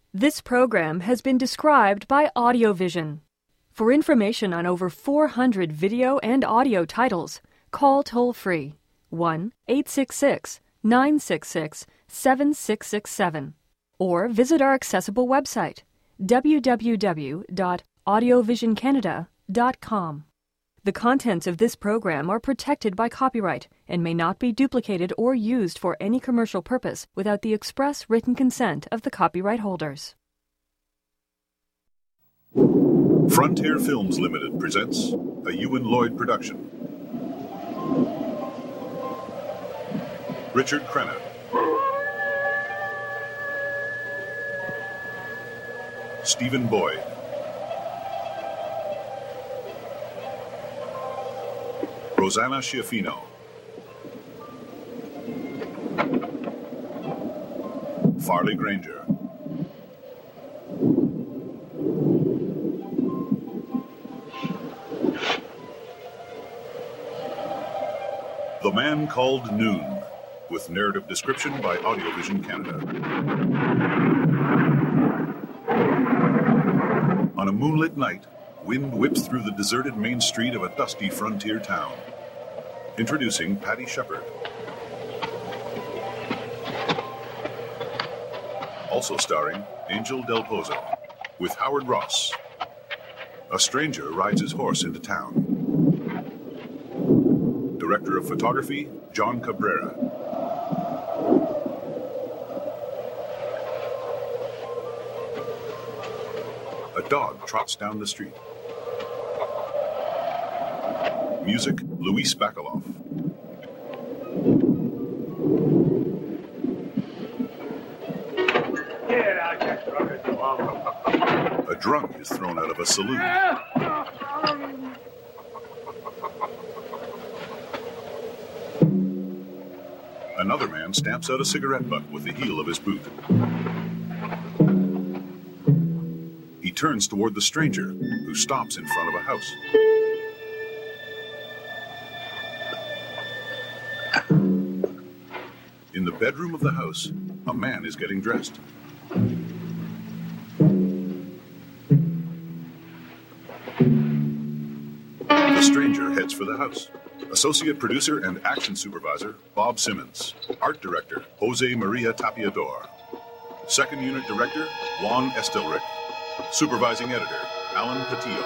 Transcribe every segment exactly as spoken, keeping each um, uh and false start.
This program has been described by AudioVision. For information on over four hundred video and audio titles, call toll-free one eight six six, nine six six, seven six six seven or visit our accessible website w w w dot audio vision canada dot com. The contents of this program are protected by copyright and may not be duplicated or used for any commercial purpose without the express written consent of the copyright holders. Frontier Films Limited presents a Ewan Lloyd production. Richard Crenna, Stephen Boyd, Rosanna Schiaffino, Farley Granger, The Man Called Noon, with narrative description by AudioVision Canada. On a moonlit night, wind whips through the deserted main street of a dusty frontier town. Introducing Patty Shepard. Also starring Angel Del Pozo, with Howard Ross. A stranger rides his horse into town. Director of Photography, John Cabrera. A dog trots down the street. Music, Luis Bacalov. A drunk is thrown out of a saloon. Another man stamps out a cigarette butt with the heel of his boot. He turns toward the stranger, who stops in front of a house. In the bedroom of the house, a man is getting dressed. The stranger heads for the house. Associate producer and action supervisor, Bob Simmons. Art director, Jose Maria Tapiador. Second unit director, Juan Estelric. Supervising editor, Alan Patillo.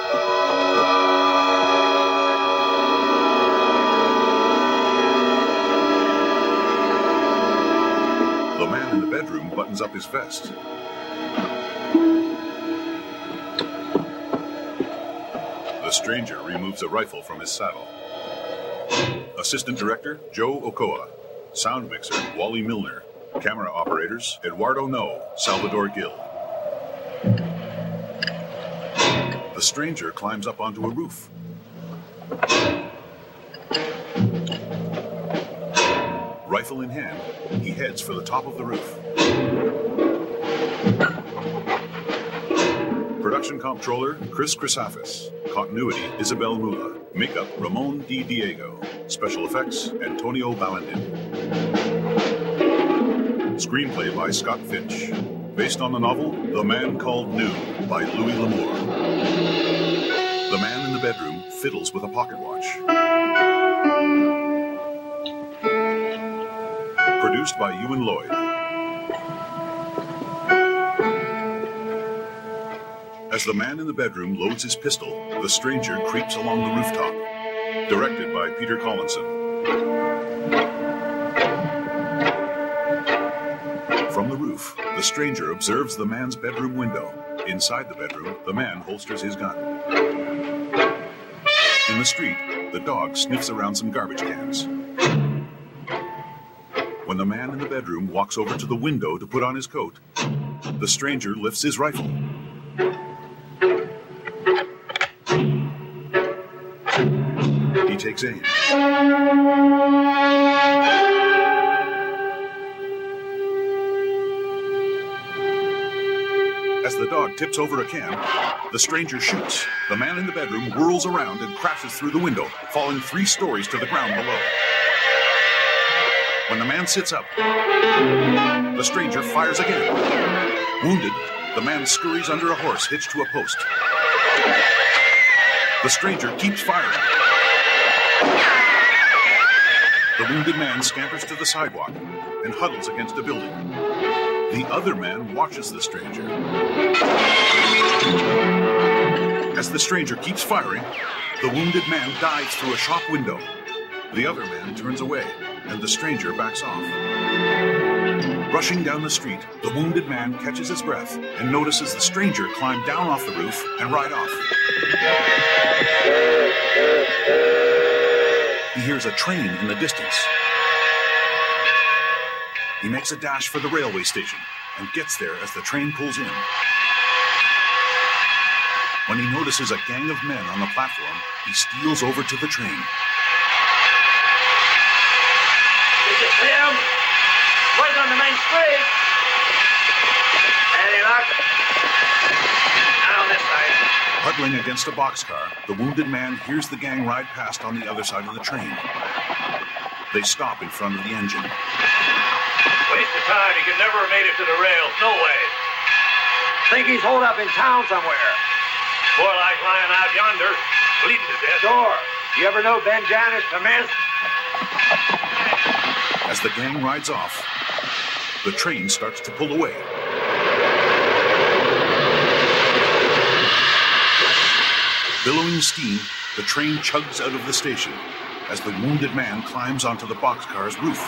The man in the bedroom buttons up his vest. The stranger removes a rifle from his saddle. Assistant director, Joe Ochoa. Sound mixer, Wally Milner. Camera operators, Eduardo No, Salvador Gil. The stranger climbs up onto a roof. Rifle in hand, he heads for the top of the roof. Production comptroller, Chris Chrysafis. Continuity, Isabel Mula. Makeup, Ramon D. Diego. Special effects, Antonio Balandin. Screenplay by Scott Finch. Based on the novel, The Man Called Noon by Louis L'Amour. The man in the bedroom fiddles with a pocket watch. Produced by Ewan Lloyd. As the man in the bedroom loads his pistol, the stranger creeps along the rooftop. Directed by Peter Collinson. From the roof, the stranger observes the man's bedroom window. Inside the bedroom, the man holsters his gun. In the street, the dog sniffs around some garbage cans. When the man in the bedroom walks over to the window to put on his coat, the stranger lifts his rifle. He takes aim. As the dog tips over a can, the stranger shoots. The man in the bedroom whirls around and crashes through the window, falling three stories to the ground below. When the man sits up, the stranger fires again. Wounded, the man scurries under a horse hitched to a post. The stranger keeps firing. The wounded man scampers to the sidewalk and huddles against a building. The other man watches the stranger. As the stranger keeps firing, the wounded man dives through a shop window. The other man turns away, and the stranger backs off. Rushing down the street, the wounded man catches his breath and notices the stranger climb down off the roof and ride off. He hears a train in the distance. He makes a dash for the railway station and gets there as the train pulls in. When he notices a gang of men on the platform, he steals over to the train. Did you see him? Right on the main street. Any luck? Not on this side. Huddling against a boxcar, the wounded man hears the gang ride past on the other side of the train. They stop in front of the engine. Waste of time. He could never have made it to the rails. No way. Think he's holed up in town somewhere. More like lying out yonder, bleeding to death. Sure. You ever know Ben Janis to miss? As the gang rides off, the train starts to pull away. Billowing steam, the train chugs out of the station as the wounded man climbs onto the boxcar's roof.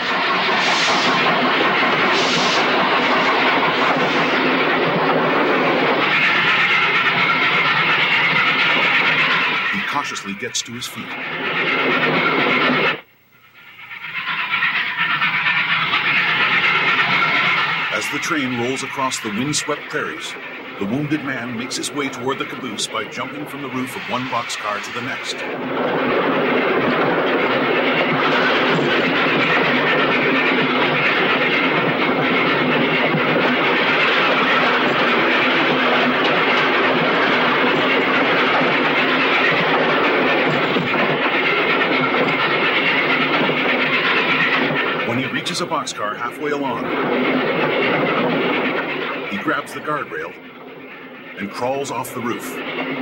He cautiously gets to his feet. As the train rolls across the windswept prairies, the wounded man makes his way toward the caboose by jumping from the roof of one boxcar to the next. When he reaches a boxcar halfway along, he grabs the guardrail and crawls off the roof.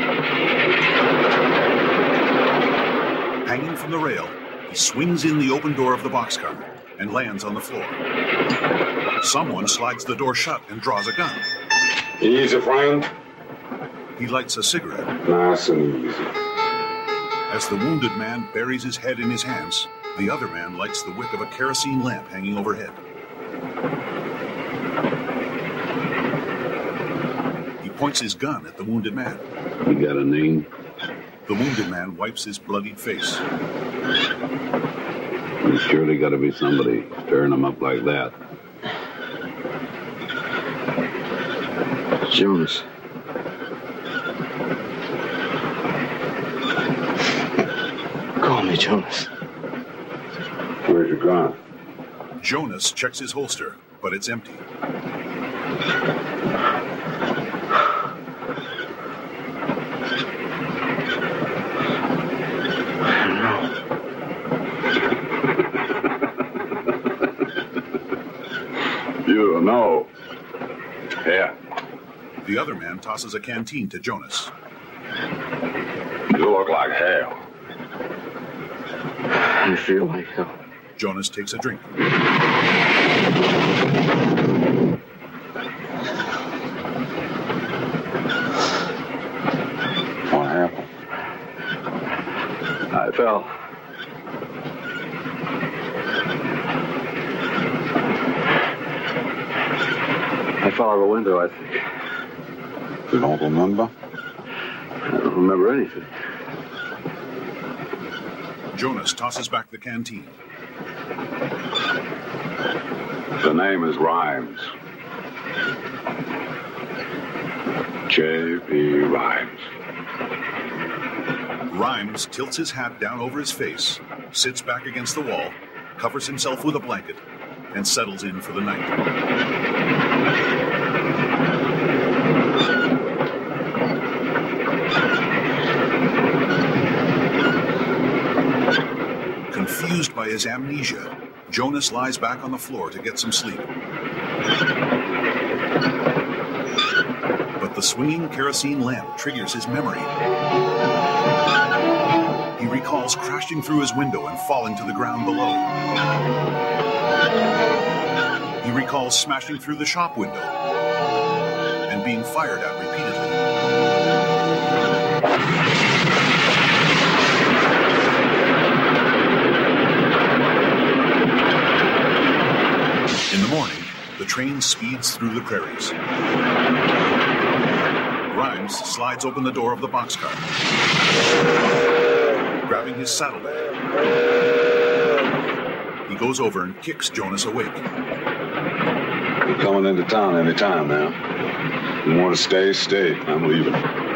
Hanging from the rail, he swings in the open door of the boxcar and lands on the floor. Someone slides the door shut and draws a gun. Easy, friend. He lights a cigarette. Nice and easy. As the wounded man buries his head in his hands, the other man lights the wick of a kerosene lamp hanging overhead. He points his gun at the wounded man. You got a name? The wounded man wipes his bloodied face. There's surely got to be somebody stirring him up like that. Jonas. Call me Jonas. Where's your gun? Jonas checks his holster, but it's empty. You don't know. Yeah. The other man tosses a canteen to Jonas. You look like hell. I feel like hell. Jonas takes a drink. What happened? I fell. I fell out of a window, I think. You don't remember? I don't remember anything. Jonas tosses back the canteen. The name is Rhymes. J P. Rhymes. Rhymes tilts his hat down over his face, sits back against the wall, covers himself with a blanket, and settles in for the night. Confused by his amnesia, Jonas lies back on the floor to get some sleep. The swinging kerosene lamp triggers his memory. He recalls crashing through his window and falling to the ground below. He recalls smashing through the shop window and being fired at repeatedly. In the morning, the train speeds through the prairies. Rhymes slides open the door of the boxcar, grabbing his saddlebag. He goes over and kicks Jonas awake. You're coming into town any time now. You want to stay, stay. I'm leaving.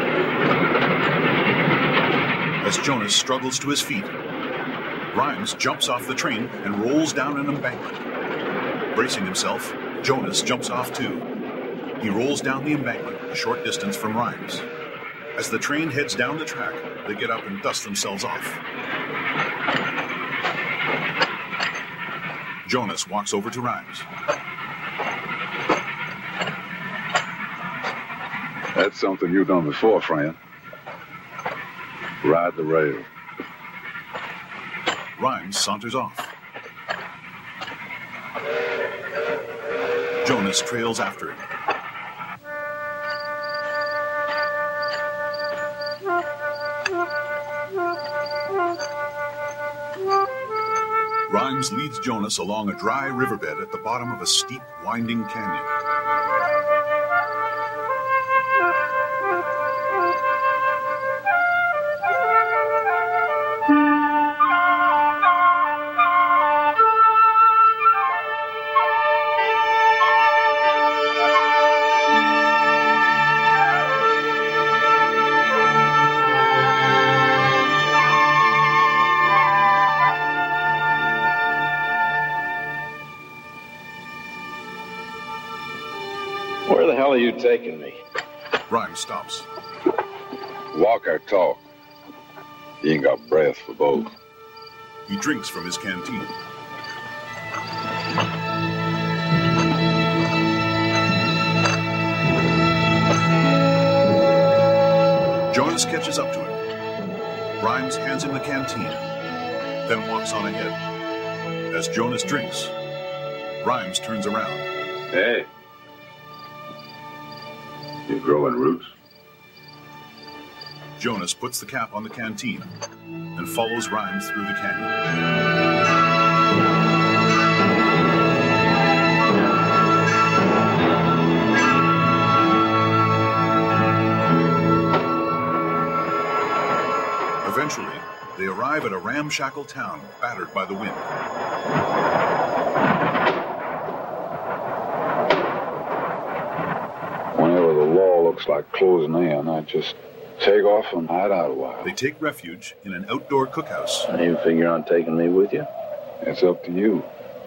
As Jonas struggles to his feet, Rhymes jumps off the train and rolls down an embankment. Bracing himself, Jonas jumps off too. He rolls down the embankment a short distance from Rhymes. As the train heads down the track, they get up and dust themselves off. Jonas walks over to Rhymes. That's something you've done before, friend. Ride the rail. Rhymes saunters off. Jonas trails after him. Rhymes leads Jonas along a dry riverbed at the bottom of a steep, winding canyon. Where the hell are you taking me? Rhymes stops. Walk or talk. You ain't got breath for both. He drinks from his canteen. Jonas catches up to him. Rhymes hands him the canteen, then walks on ahead. As Jonas drinks, Rhymes turns around. Hey. You growing roots? Jonas puts the cap on the canteen and follows Rhymes through the canyon. Eventually, they arrive at a ramshackle town battered by the wind. Whenever the law looks like closing in, I just take off and hide out a while. They take refuge in an outdoor cookhouse. Are you figure on taking me with you? It's up to you.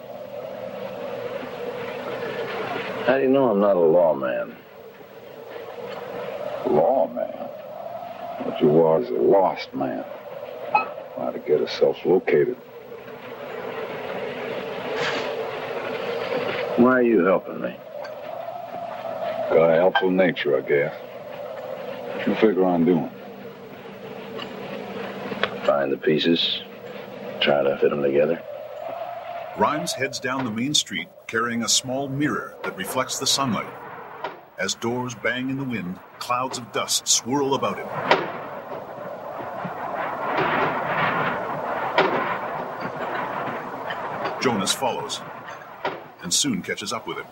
How do you know I'm not a lawman? Lawman? What you are is a lost man. Trying to get herself located. Why are you helping me? Got a helpful nature, I guess. What you figure on doing? Find the pieces, try to fit them together. Rhymes heads down the main street carrying a small mirror that reflects the sunlight. As doors bang in the wind, clouds of dust swirl about him. Jonas follows and soon catches up with him.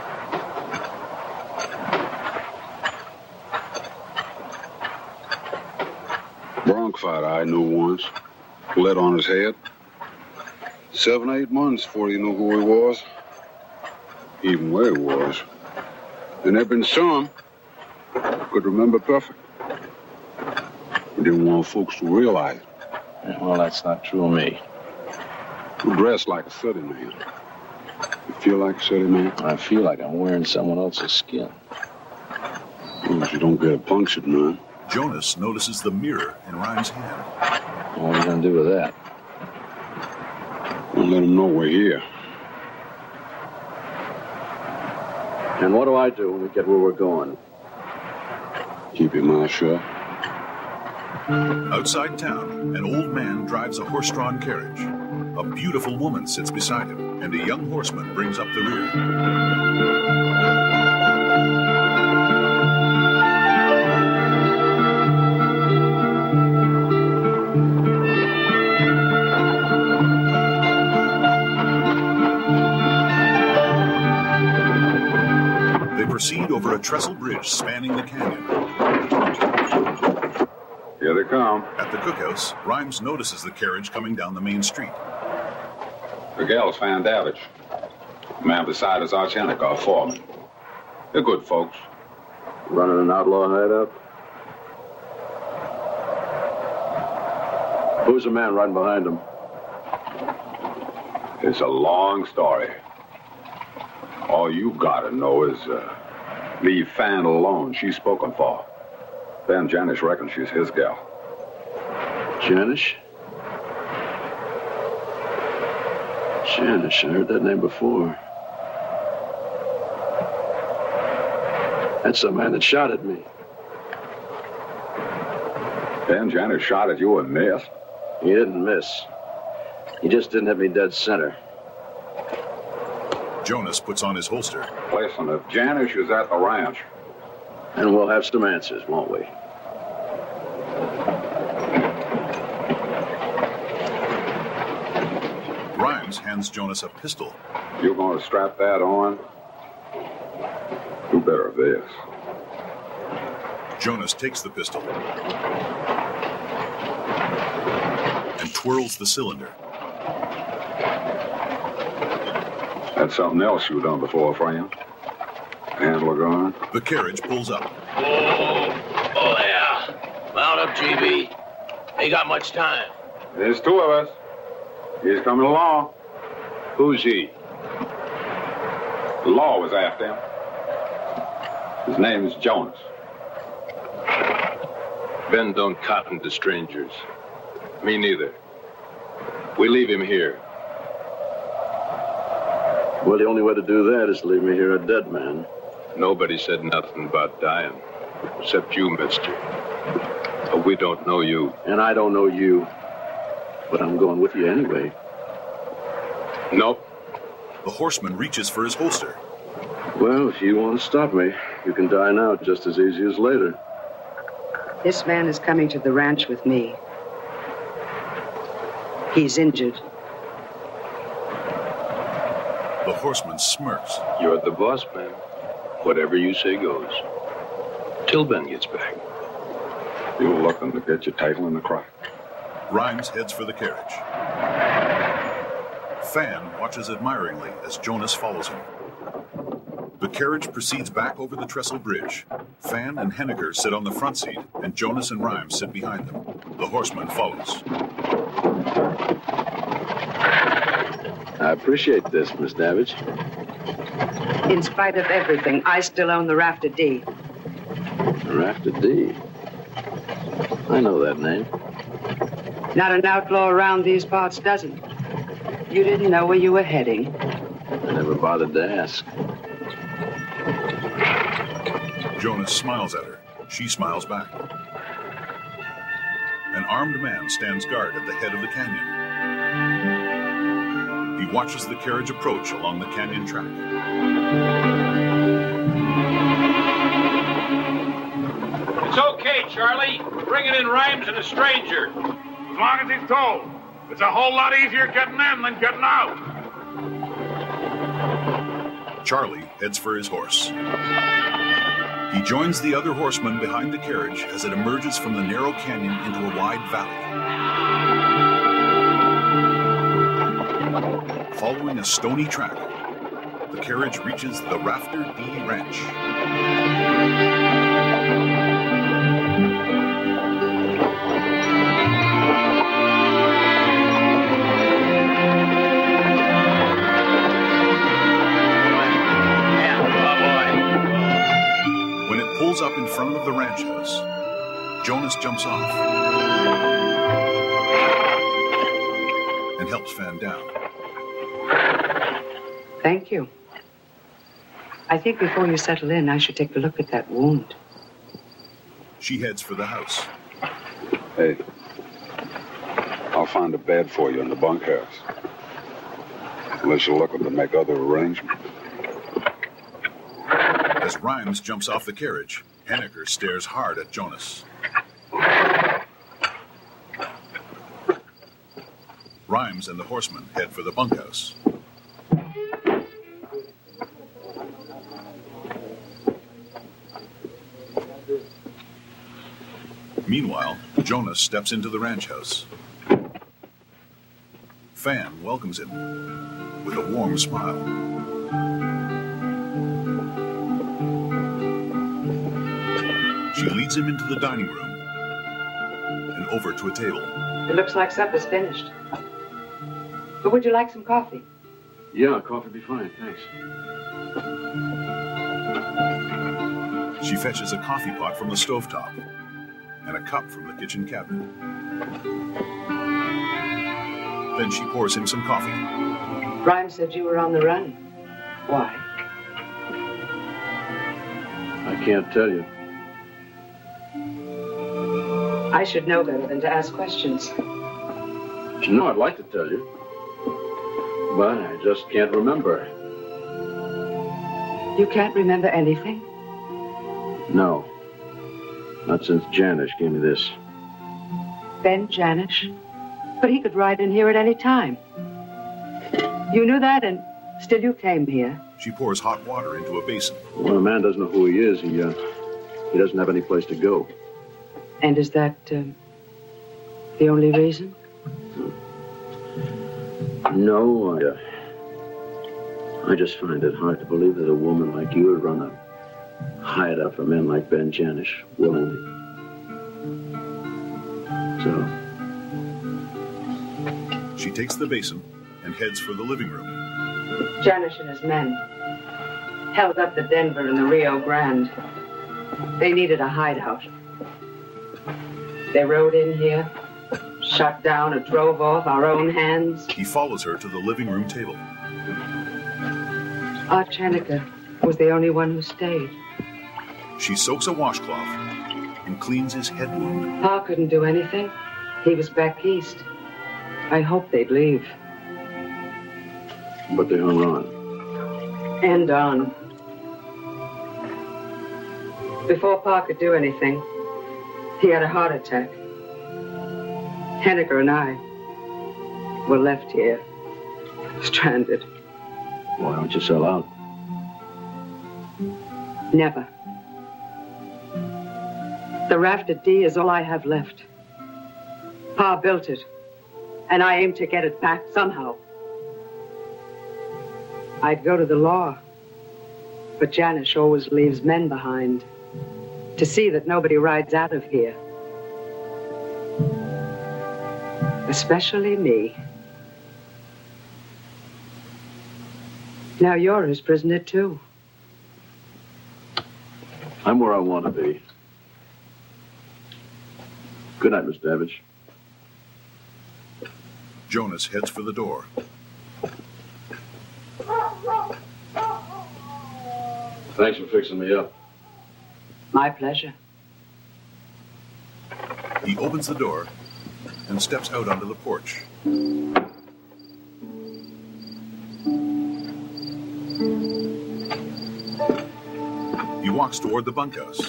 Bronc fighter I knew once. Lead on his head. Seven, eight months before he knew who he was. Even where he was. And there'd been some could remember perfect. We didn't want folks to realize it. Yeah, well, that's not true of me. You dress like a city man. You feel like a city man? I feel like I'm wearing someone else's skin. Well, if you don't get it punctured, man. Jonas notices the mirror in Rhymes' hand. What are you going to do with that? Don't let him know we're here. And what do I do when we get where we're going? Keep your mouth shut. Outside town, an old man drives a horse-drawn carriage. A beautiful woman sits beside him, and a young horseman brings up the rear. Proceed over a trestle bridge spanning the canyon. Here they come. At the cookhouse, Rhymes notices the carriage coming down the main street. The gal's Fan Davidge. The man beside is Arch Henniker, foreman. They're good folks. Running an outlaw hideout? Who's the man riding behind him? It's a long story. All you gotta know is, uh, leave Fan alone. She's spoken for. Ben Janish reckons she's his gal. Janish? Janish, I heard that name before. That's the man that shot at me. Ben Janish shot at you and missed? He didn't miss. He just didn't hit me dead center. Jonas puts on his holster. Listen, if Janish is at the ranch... And we'll have some answers, won't we? Rhymes hands Jonas a pistol. You gonna strap that on? Do better this. Jonas takes the pistol and twirls the cylinder. That's something else you've done before, friend. Handle a gun. The carriage pulls up. Oh, oh yeah. Mount up, G B. Ain't got much time. There's two of us. He's coming along. Who's he? The law was after him. His name is Jonas. Ben don't cotton to strangers. Me neither. We leave him here. Well, the only way to do that is to leave me here a dead man. Nobody said nothing about dying, except you, mister. But we don't know you. And I don't know you. But I'm going with you anyway. Nope. The horseman reaches for his holster. Well, if you want to stop me, you can die now just as easy as later. This man is coming to the ranch with me. He's injured. The horseman smirks. You're the boss, man. Whatever you say goes. Till Ben gets back. You're looking to get your title in the crack. Rhymes heads for the carriage. Fan watches admiringly as Jonas follows him. The carriage proceeds back over the trestle bridge. Fan and Henniker sit on the front seat, and Jonas and Rhymes sit behind them. The horseman follows. I appreciate this, Miss Davidge. In spite of everything, I still own the Rafter D. Rafter D? I know that name. Not an outlaw around these parts doesn't. You didn't know where you were heading. I never bothered to ask. Jonas smiles at her. She smiles back. An armed man stands guard at the head of the canyon. He watches the carriage approach along the canyon track. It's okay, Charlie. We're bringing in Rhymes and a stranger. As long as he's told. It's a whole lot easier getting in than getting out. Charlie heads for his horse. He joins the other horsemen behind the carriage as it emerges from the narrow canyon into a wide valley. Following a stony track, the carriage reaches the Rafter D Ranch. Pulls up in front of the ranch house. Jonas jumps off and helps Fan down. Thank you. I think before you settle in, I should take a look at that wound. She heads for the house. Hey, I'll find a bed for you in the bunkhouse. Unless you're looking to make other arrangements. As Rhymes jumps off the carriage, Henniker stares hard at Jonas. Rhymes and the horseman head for the bunkhouse. Meanwhile, Jonas steps into the ranch house. Fan welcomes him with a warm smile. She leads him into the dining room and over to a table. It looks like supper's finished. But would you like some coffee? Yeah, coffee'd be fine, thanks. She fetches a coffee pot from the stovetop and a cup from the kitchen cabinet. Then she pours him some coffee. Rhymes said you were on the run. Why? I can't tell you. I should know better than to ask questions. No, I'd like to tell you. But I just can't remember. You can't remember anything? No. Not since Janish gave me this. Ben Janish? But he could ride in here at any time. You knew that, and still you came here. She pours hot water into a basin. When a man doesn't know who he is, he, uh, he doesn't have any place to go. And is that, uh, the only reason? No, I, uh, I just find it hard to believe that a woman like you would run a hideout for men like Ben Janish willingly. So... She takes the basin and heads for the living room. Janish and his men held up the Denver and the Rio Grande. They needed a hideout. They rode in here, shot down or drove off our own hands. He follows her to the living room table. Arch Henniker was the only one who stayed. She soaks a washcloth and cleans his head wound. Pa couldn't do anything. He was back east. I hoped they'd leave. But they hung on. And on. Before Pa could do anything, he had a heart attack. Henniker and I were left here, stranded. Why don't you sell out? Never. The Rafter D is all I have left. Pa built it, and I aim to get it back somehow. I'd go to the law, but Janish always leaves men behind to see that nobody rides out of here. Especially me. Now you're his prisoner, too. I'm where I want to be. Good night, Miss Davidge. Jonas heads for the door. Thanks for fixing me up. My pleasure. He opens the door and steps out onto the porch. He walks toward the bunkhouse.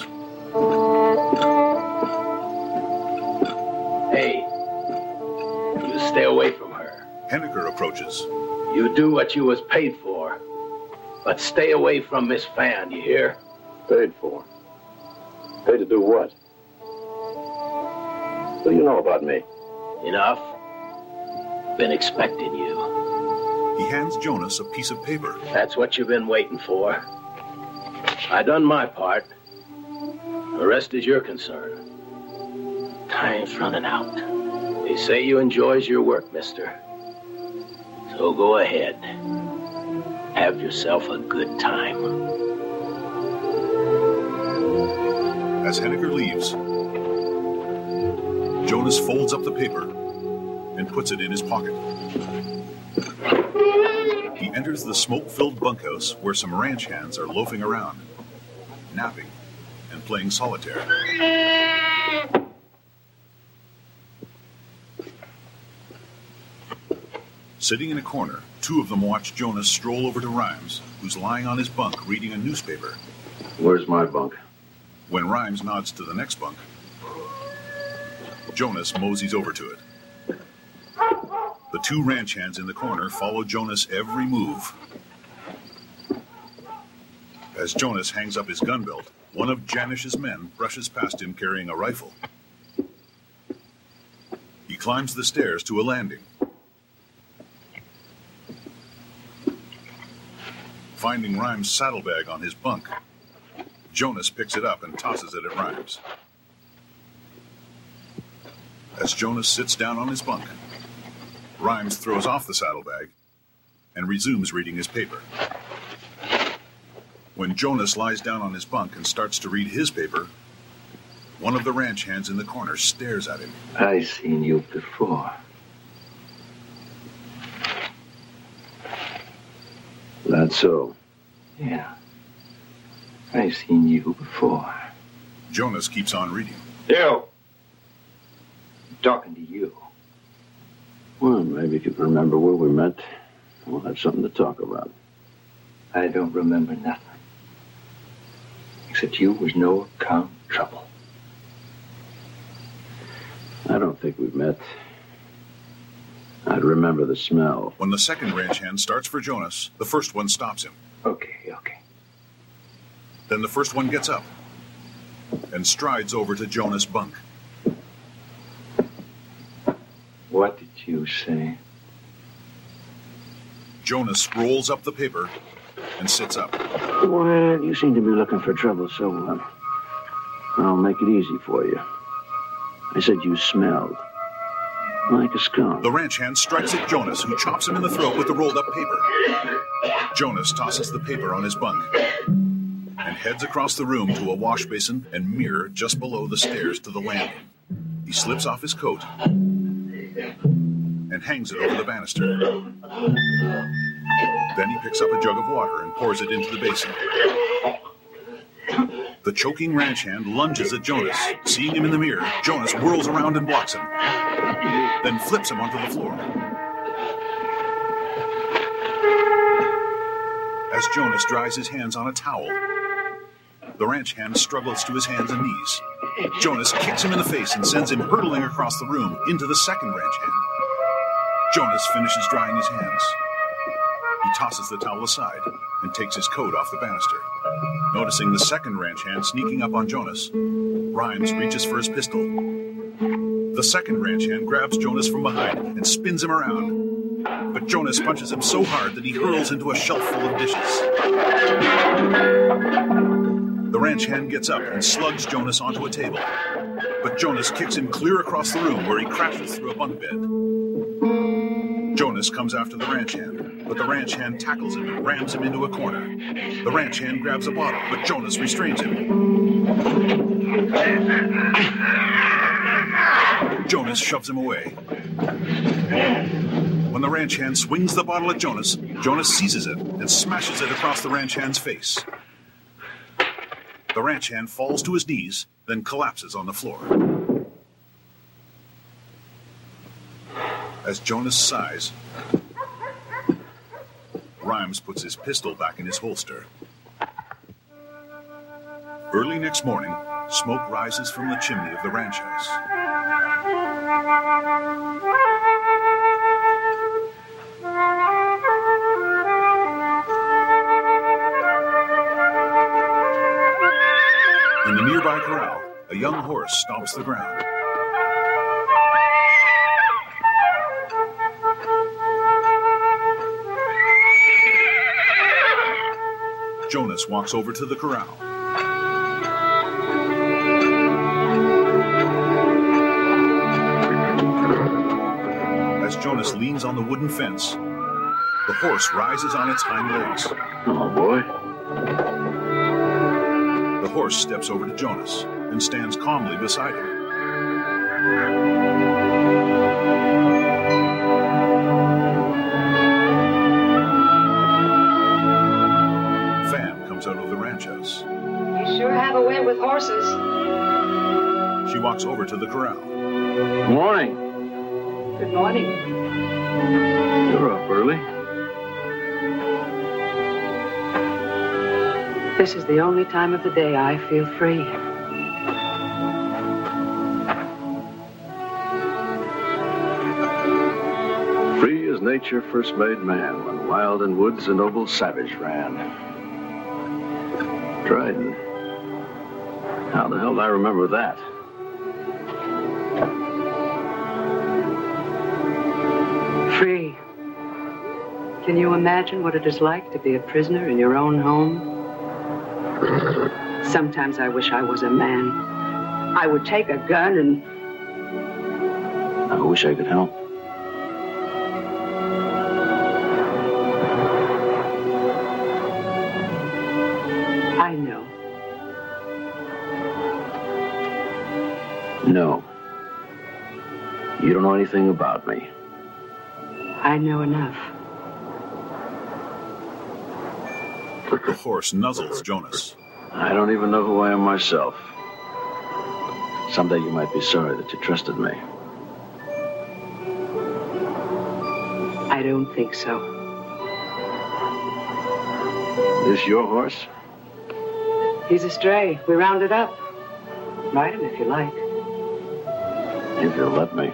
Hey, you stay away from her. Henniker approaches. You do what you was paid for, but stay away from Miss Fan, you hear? Paid for? Paid to do what? What do you know about me? Enough. Been expecting you. He hands Jonas a piece of paper. That's what you've been waiting for. I done my part. The rest is your concern. Time's running out. They say you enjoys your work, mister. So go ahead. Have yourself a good time. As Henniker leaves, Jonas folds up the paper and puts it in his pocket. He enters the smoke-filled bunkhouse where some ranch hands are loafing around, napping and playing solitaire. Sitting in a corner, two of them watch Jonas stroll over to Rhymes, who's lying on his bunk reading a newspaper. Where's my bunk? When Rhymes nods to the next bunk, Jonas moseys over to it. The two ranch hands in the corner follow Jonas' every move. As Jonas hangs up his gun belt, one of Janish's men brushes past him carrying a rifle. He climbs the stairs to a landing. Finding Rhymes' saddlebag on his bunk, Jonas picks it up and tosses it at Rhymes. As Jonas sits down on his bunk, Rhymes throws off the saddlebag and resumes reading his paper. When Jonas lies down on his bunk and starts to read his paper, one of the ranch hands in the corner stares at him. I seen you before. That's so. Yeah. I seen you before. Jonas keeps on reading. You. I'm talking to you. Well, maybe if you can remember where we met, we'll have something to talk about. I don't remember nothing. Except you was no account trouble. I don't think we've met. I'd remember the smell. When the second ranch hand starts for Jonas, the first one stops him. Okay, okay. Then the first one gets up and strides over to Jonas' bunk. What did you say? Jonas rolls up the paper and sits up. Well, you seem to be looking for trouble, so uh, I'll make it easy for you. I said you smelled like a skunk. The ranch hand strikes at Jonas, who chops him in the throat with the rolled up paper. Jonas tosses the paper on his bunk and heads across the room to a wash basin and mirror just below the stairs to the landing. He slips off his coat and hangs it over the banister. Then he picks up a jug of water and pours it into the basin. The choking ranch hand lunges at Jonas. Seeing him in the mirror, Jonas whirls around and blocks him, then flips him onto the floor. As Jonas dries his hands on a towel, the ranch hand struggles to his hands and knees. Jonas kicks him in the face and sends him hurtling across the room into the second ranch hand. Jonas finishes drying his hands. He tosses the towel aside and takes his coat off the banister. Noticing the second ranch hand sneaking up on Jonas, Rhymes reaches for his pistol. The second ranch hand grabs Jonas from behind and spins him around. But Jonas punches him so hard that he hurls into a shelf full of dishes. The ranch hand gets up and slugs Jonas onto a table. But Jonas kicks him clear across the room where he crashes through a bunk bed. Jonas comes after the ranch hand, but the ranch hand tackles him and rams him into a corner. The ranch hand grabs a bottle, but Jonas restrains him. Jonas shoves him away. When the ranch hand swings the bottle at Jonas, Jonas seizes it and smashes it across the ranch hand's face. The ranch hand falls to his knees, then collapses on the floor. As Jonas sighs, Rhymes puts his pistol back in his holster. Early next morning, smoke rises from the chimney of the ranch house. In the nearby corral, a young horse stomps the ground. Jonas walks over to the corral. As Jonas leans on the wooden fence, the horse rises on its hind legs. Oh, boy. The horse steps over to Jonas and stands calmly beside him. You sure have a way with horses. She walks over to the corral. Good morning. Good morning. You're up early. This is the only time of the day I feel free. Free as nature first made man, when wild in woods a noble savage ran. Dryden. How the hell do I remember that? Free. Can you imagine what it is like to be a prisoner in your own home? Sometimes I wish I was a man. I would take a gun and... I wish I could help. I know. No. You don't know anything about me. I know enough. The horse nuzzles Jonas. I don't even know who I am myself. Someday you might be sorry that you trusted me. I don't think so. This your horse? He's a stray. We rounded up. Ride him if you like. If you'll let me.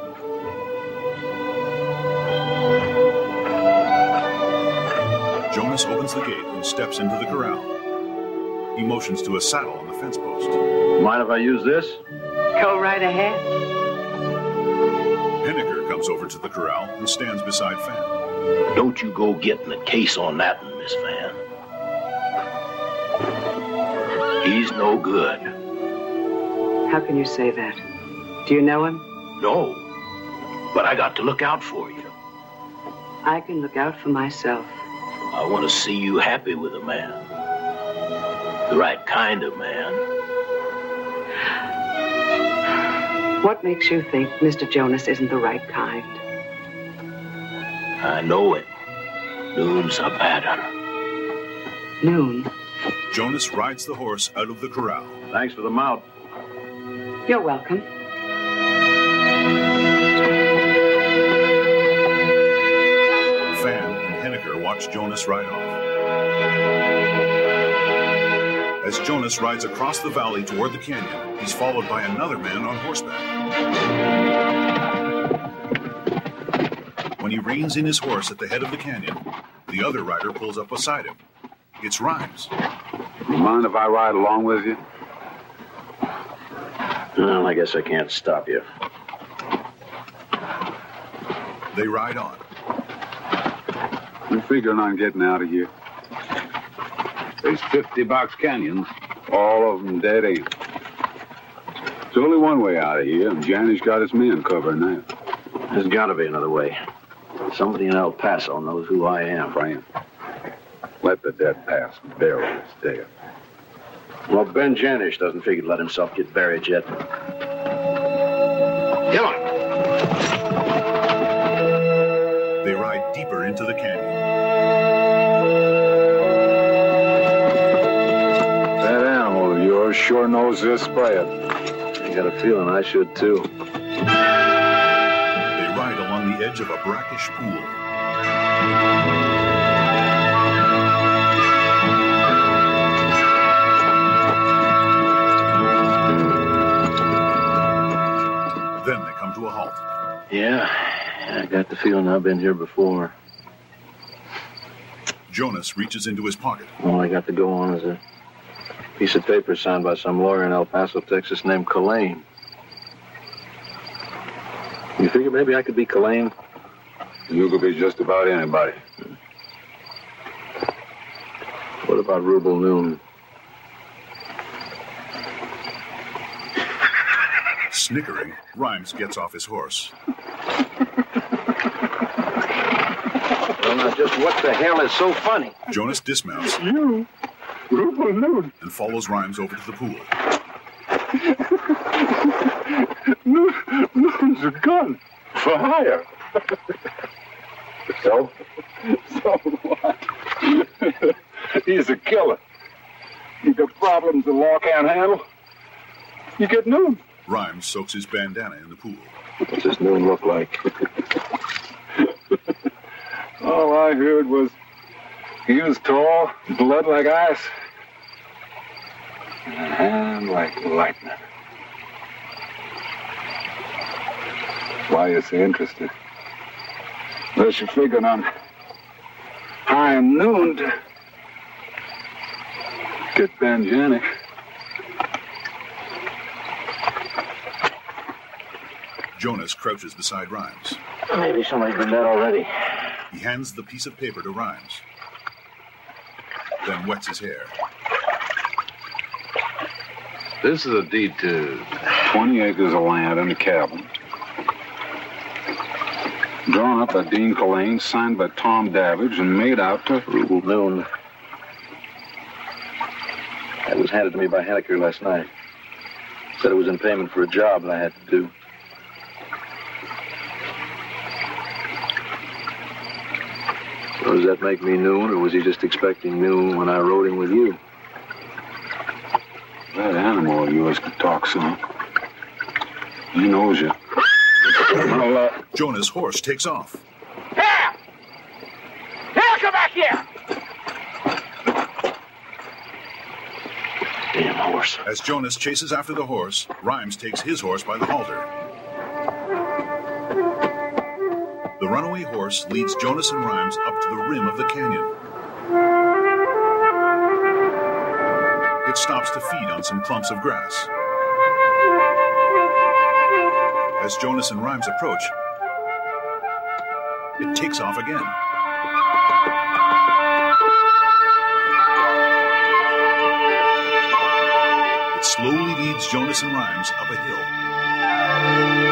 Jonas opens the gate and steps into the corral. He motions to a saddle on the fence post. Mind if I use this? Go right ahead. Henniker comes over to the corral and stands beside Fan. Don't you go getting a case on that one, Miss Fan. He's no good. How can you say that? Do you know him? No, but I got to look out for you. I can look out for myself. I want to see you happy with a man. The right kind of man. What makes you think Mister Jonas isn't the right kind? I know it. Noon's a bad one. Noon? Jonas rides the horse out of the corral. Thanks for the mount. You're welcome. Fan and Henniker watch Jonas ride off. As Jonas rides across the valley toward the canyon, he's followed by another man on horseback. When he reins in his horse at the head of the canyon, the other rider pulls up beside him. It's Rhymes. You mind if I ride along with you? Well, I guess I can't stop you. They ride on. I'm figuring on getting out of here. There's fifty box canyons, all of them dead end. There's only one way out of here, and Janish got his men covering that. There's got to be another way. Somebody in El Paso knows who I am. Friend, let the dead past bury its dead. Well, Ben Janish doesn't figure to let himself get buried yet. Come on. They ride deeper into the canyon. That animal of yours sure knows this spread. I got a feeling I should, too. They ride along the edge of a brackish pool. Then they come to a halt. Yeah, I got the feeling I've been here before. Jonas reaches into his pocket. All I got to go on is a piece of paper signed by some lawyer in El Paso, Texas named Culane. You figure maybe I could be Culane? You could be just about anybody. What about Rubel Noon? Snickering, Rhymes gets off his horse. Well, now, just what the hell is so funny? Jonas dismounts. You, Rubel Noon. And follows Rhymes over to the pool. Noon, Noon's a gun. For hire. So? So what? He's a killer. You got problems the law can't handle. You get Noon. Rhymes soaks his bandana in the pool. What's this Noon look like? All I heard was he was tall, blood like ice, and a hand like lightning. Why you so interested? Unless you're figuring on hiring Noon to get Banjani. Jonas crouches beside Rhymes. Maybe somebody's been dead already. He hands the piece of paper to Rhymes, then wets his hair. This is a deed to twenty acres of land and a cabin. Drawn up by Dean Collane, signed by Tom Davidge, and made out to Rubel Noon. That was handed to me by Henniker last night. Said it was in payment for a job that I had to do. So does that make me Noon, or was he just expecting Noon when I rode him with you? That animal of yours could talk some. He knows you. Jonah's horse takes off. Here! Here, come back here! Damn horse. As Jonas chases after the horse, Rhymes takes his horse by the halter. The runaway horse leads Jonas and Rhymes up to the rim of the canyon. It stops to feed on some clumps of grass. As Jonas and Rhymes approach, it takes off again. It slowly leads Jonas and Rhymes up a hill.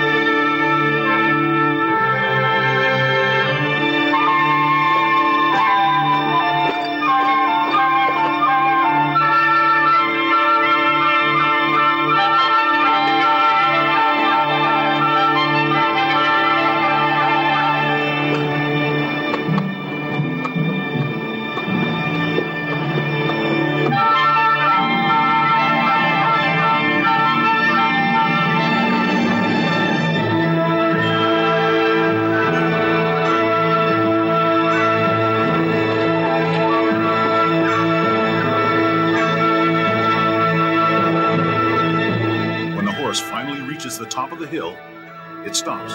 The top of the hill, it stops.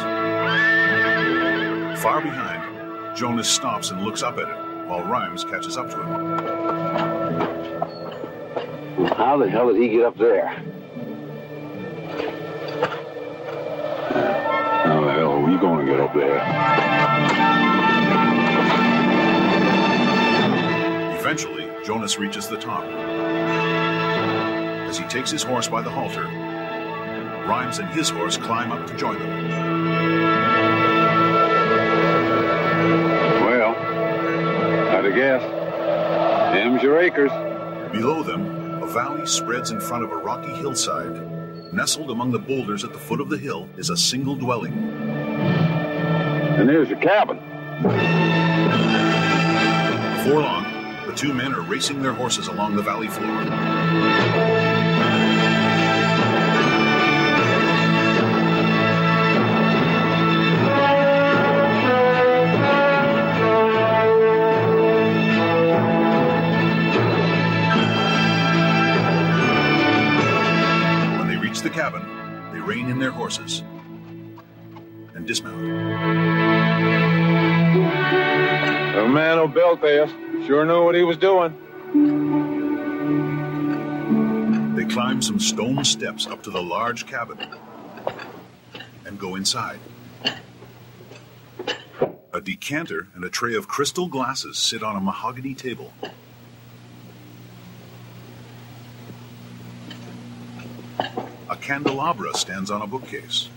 Far behind, Jonas stops and looks up at it, while Rhymes catches up to him. Well, how the hell did he get up there? How the hell are we going to get up there? Eventually, Jonas reaches the top. As he takes his horse by the halter, Rhymes and his horse climb up to join them. Well, I'd have guessed. Them's your acres. Below them, a valley spreads in front of a rocky hillside. Nestled among the boulders at the foot of the hill is a single dwelling. And there's your cabin. Before long, the two men are racing their horses along the valley floor. The cabin, they rein in their horses and dismount. The man who built this sure knew what he was doing. They climb some stone steps up to the large cabin and go inside. A decanter and a tray of crystal glasses sit on a mahogany table. A candelabra stands on a bookcase.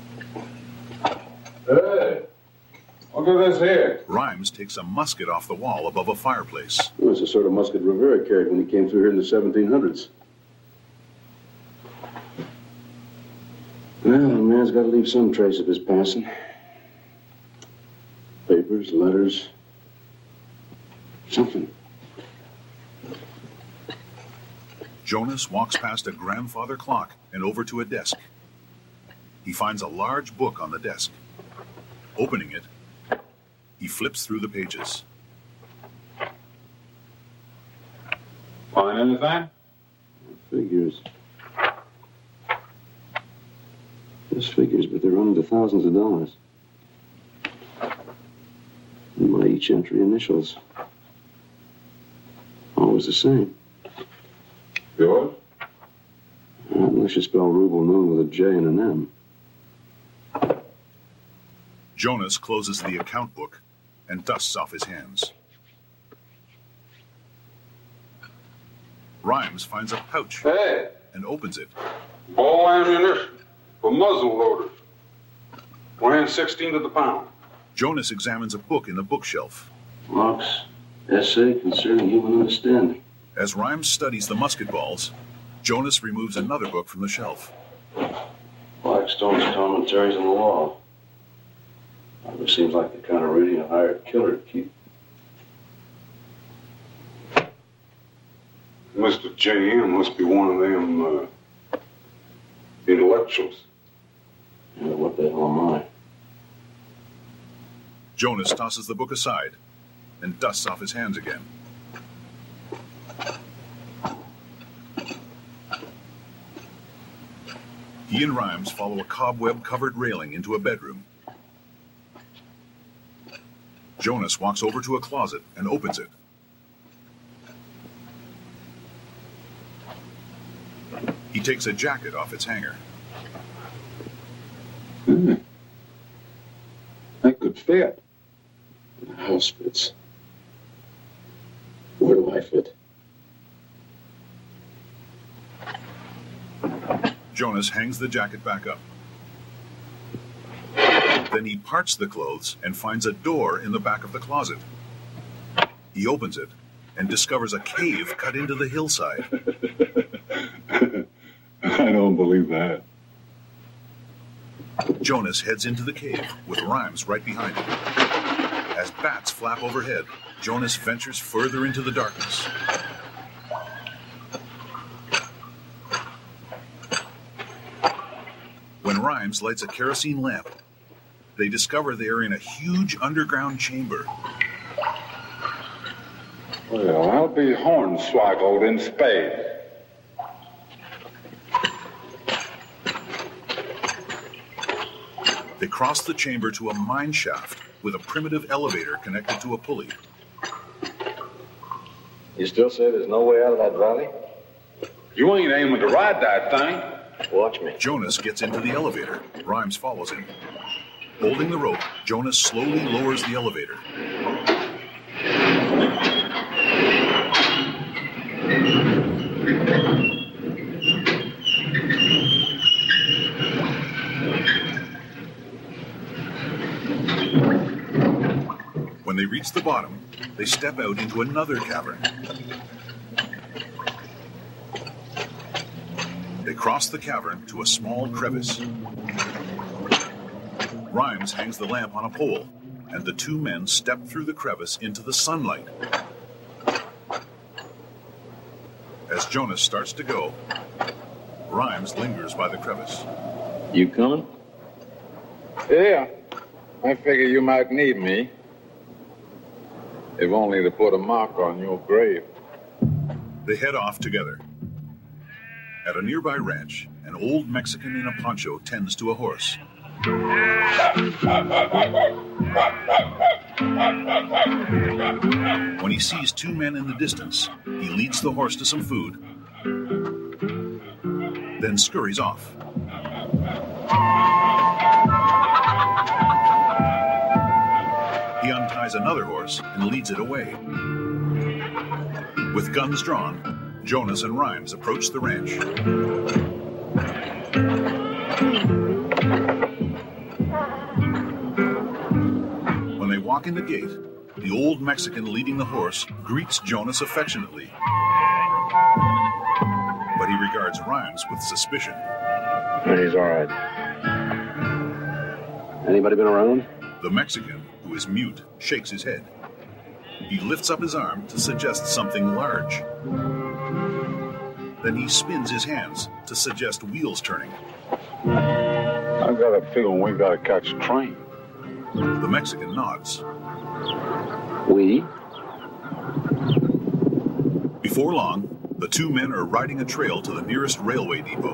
Hey, look at this here. Rhymes takes a musket off the wall above a fireplace. Well, it's the sort of musket Rivera carried when he came through here in the seventeen hundreds. Well, a man's got to leave some trace of his passing. Papers, letters, something. Jonas walks past a grandfather clock and over to a desk. He finds a large book on the desk. Opening it, he flips through the pages. Find anything? Figures. Just figures, but they're running to thousands of dollars. And my each entry initials. Always the same. Yours? Uh, unless you spell Ruble Noon with a J and an M. Jonas closes the account book and dusts off his hands. Rhymes finds a pouch Hey! and opens it. Ball ammunition for muzzle loaders. Weighing sixteen to the pound. Jonas examines a book in the bookshelf. Locke's Essay Concerning Human Understanding. As Rhymes studies the musket balls, Jonas removes another book from the shelf. Blackstone's Commentaries on the Law. It seems like the kind of reading a hired killer to keep. Mister J M must be one of them uh, intellectuals. Yeah, what the hell am I? Jonas tosses the book aside and dusts off his hands again. He and Rhymes follow a cobweb-covered railing into a bedroom. Jonas walks over to a closet and opens it. He takes a jacket off its hanger. Hmm. That could fit. The house fits. Where do I fit? Jonas hangs the jacket back up. Then he parts the clothes and finds a door in the back of the closet. He opens it and discovers a cave cut into the hillside. I don't believe that. Jonas heads into the cave with Rhymes right behind him. As bats flap overhead, Jonas ventures further into the darkness. When Rhymes lights a kerosene lamp, they discover they are in a huge underground chamber. Well, I'll be hornswoggled in spades. They cross the chamber to a mine shaft with a primitive elevator connected to a pulley. You still say there's no way out of that valley? You ain't aiming to ride that thing. Watch me. Jonas gets into the elevator. Rhymes follows him. Holding the rope, Jonas slowly lowers the elevator. When they reach the bottom, they step out into another cavern. They cross the cavern to a small crevice. Rhymes hangs the lamp on a pole, and the two men step through the crevice into the sunlight. As Jonas starts to go, Rhymes lingers by the crevice. You coming? Yeah. I figure you might need me. If only to put a mark on your grave. They head off together. At a nearby ranch, an old Mexican in a poncho tends to a horse. When he sees two men in the distance, he leads the horse to some food, then scurries off. He unties another horse and leads it away. With guns drawn, Jonas and Rhymes approach the ranch. When they walk in the gate, the old Mexican leading the horse greets Jonas affectionately. But he regards Rhymes with suspicion. He's all right. Anybody been around? The Mexican, who is mute, shakes his head. He lifts up his arm to suggest something large. Then he spins his hands to suggest wheels turning. I got a feeling we gotta catch a train. The Mexican nods. We? Before long, the two men are riding a trail to the nearest railway depot.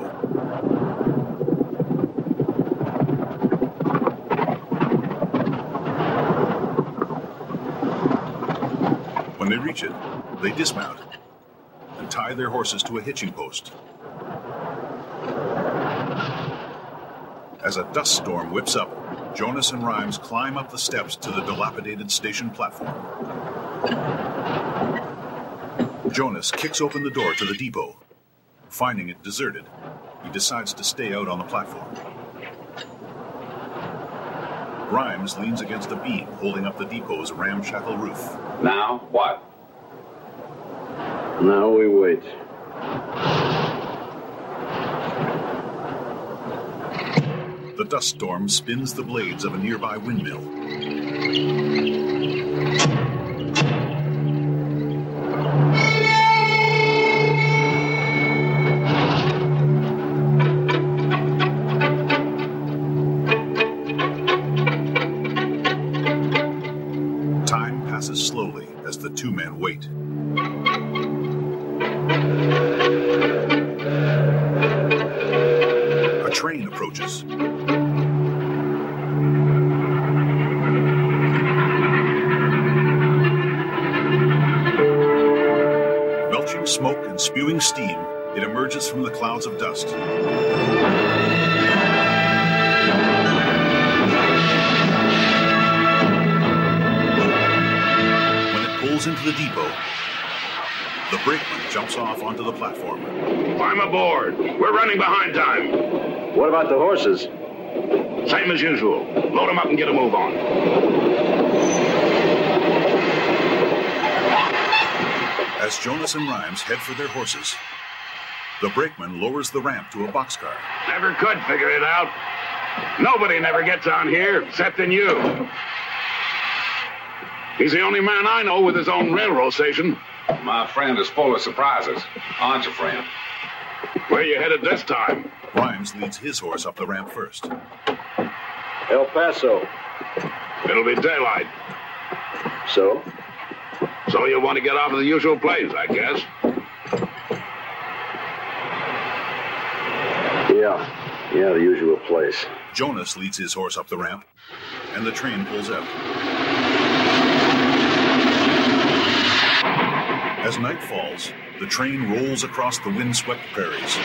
When they reach it, they dismount and tie their horses to a hitching post. As a dust storm whips up, Jonas and Rhymes climb up the steps to the dilapidated station platform. Jonas kicks open the door to the depot. Finding it deserted, he decides to stay out on the platform. Rhymes leans against a beam holding up the depot's ramshackle roof. Now, what? Now we wait. The dust storm spins the blades of a nearby windmill. Time passes slowly as the two men wait. A train approaches. Belching smoke and spewing steam, it emerges from the clouds of dust. When it pulls into the depot, the brakeman jumps off onto the platform. Climb aboard. We're running behind time. What about the horses? Same as usual. Load them up and get a move on. As Jonas and Rhymes head for their horses, the brakeman lowers the ramp to a boxcar. Never could figure it out. Nobody never gets on here except in you. He's the only man I know with his own railroad station. My friend is full of surprises. Aren't you, friend? Where you headed this time? Rhymes leads his horse up the ramp first. El Paso. It'll be daylight. So? So you want to get off of the usual place, I guess. Yeah. Yeah, the usual place. Jonas leads his horse up the ramp, and the train pulls out. As night falls, the train rolls across the windswept prairies.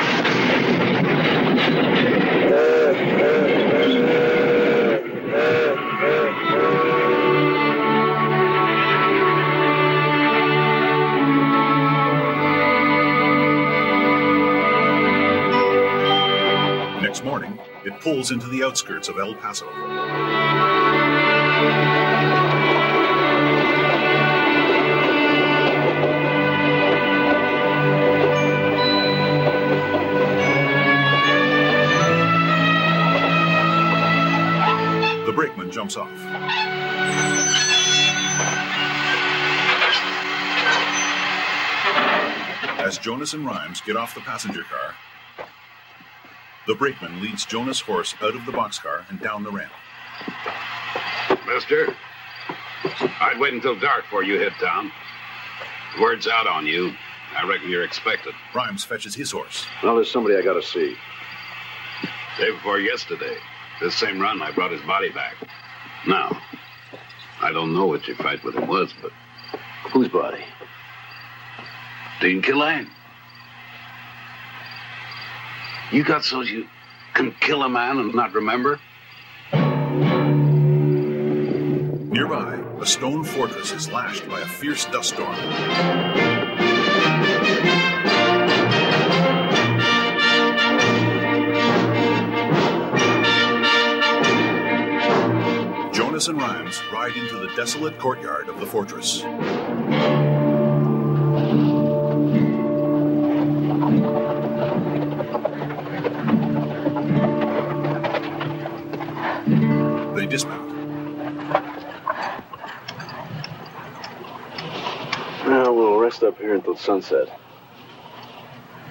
Next morning, it pulls into the outskirts of El Paso. The brakeman jumps off. As Jonas and Rhymes get off the passenger car, the brakeman leads Jonas' horse out of the boxcar and down the ramp. Mister, I'd wait until dark before you hit town. Word's out on you. I reckon you're expected. Rhymes fetches his horse. Well, there's somebody I gotta see. Day before yesterday, this same run, I brought his body back. Now, I don't know what your fight with him was, but... Whose body? Dean Killane. You got so you can kill a man and not remember? Nearby, a stone fortress is lashed by a fierce dust storm. Jonas and Rhymes ride into the desolate courtyard of the fortress. They dismount. Well, we'll rest up here until sunset.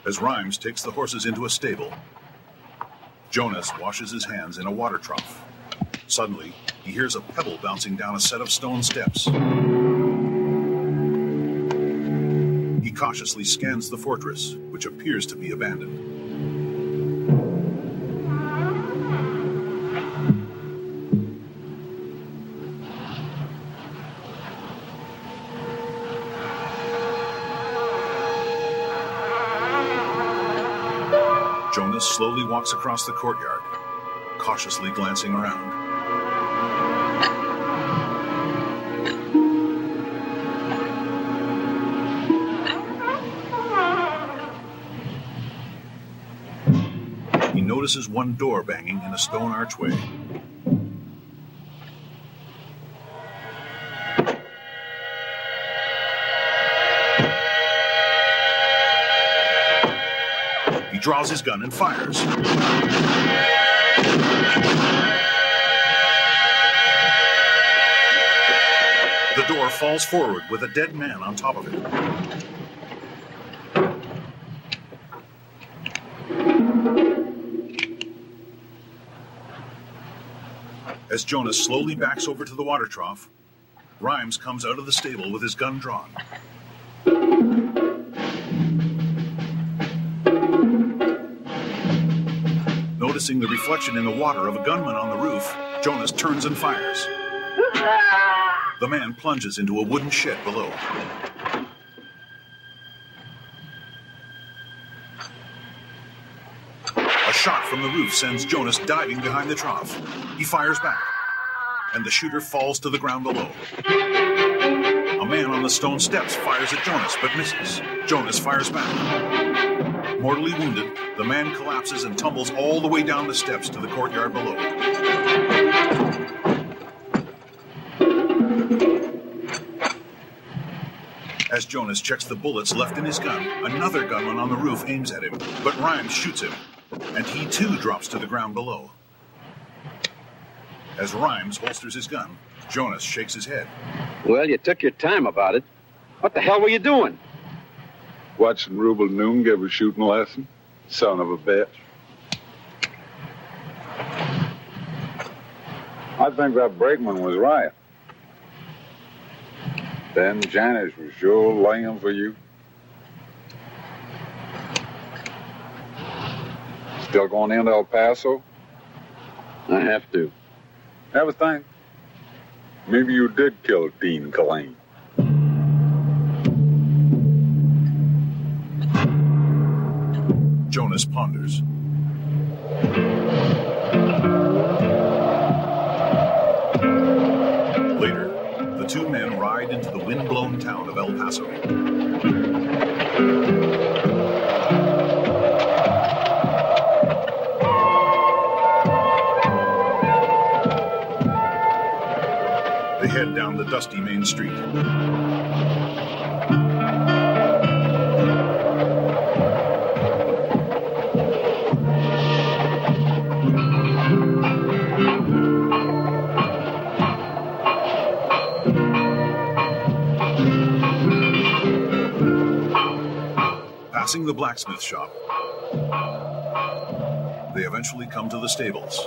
as Rhymes takes the horses into a stable. Jonas washes his hands in a water trough. Suddenly, he hears a pebble bouncing down a set of stone steps. He cautiously scans the fortress, which appears to be abandoned. Jonas slowly walks across the courtyard, cautiously glancing around. He notices one door banging in a stone archway. He draws his gun and fires. The door falls forward with a dead man on top of it. As Jonas slowly backs over to the water trough, Rhymes comes out of the stable with his gun drawn. Noticing the reflection in the water of a gunman on the roof, Jonas turns and fires. The man plunges into a wooden shed below. A shot from the roof sends Jonas diving behind the trough. He fires back, and the shooter falls to the ground below. A man on the stone steps fires at Jonas, but misses. Jonas fires back. Mortally wounded, the man collapses and tumbles all the way down the steps to the courtyard below. As Jonas checks the bullets left in his gun, another gunman on the roof aims at him, but Rhymes shoots him, and he too drops to the ground below. As Rhymes holsters his gun, Jonas shakes his head. Well, you took your time about it. What the hell were you doing? Watching Rubel Noon give a shooting lesson. Son of a bitch. I think that brakeman was right. Then Janice was sure laying for you. Still going into El Paso? I have to. Have a think. Maybe you did kill Dean Killane. Jonas ponders. Later, the two men ride into the wind-blown town of El Paso. They head down the dusty main street. Passing the blacksmith shop, they eventually come to the stables.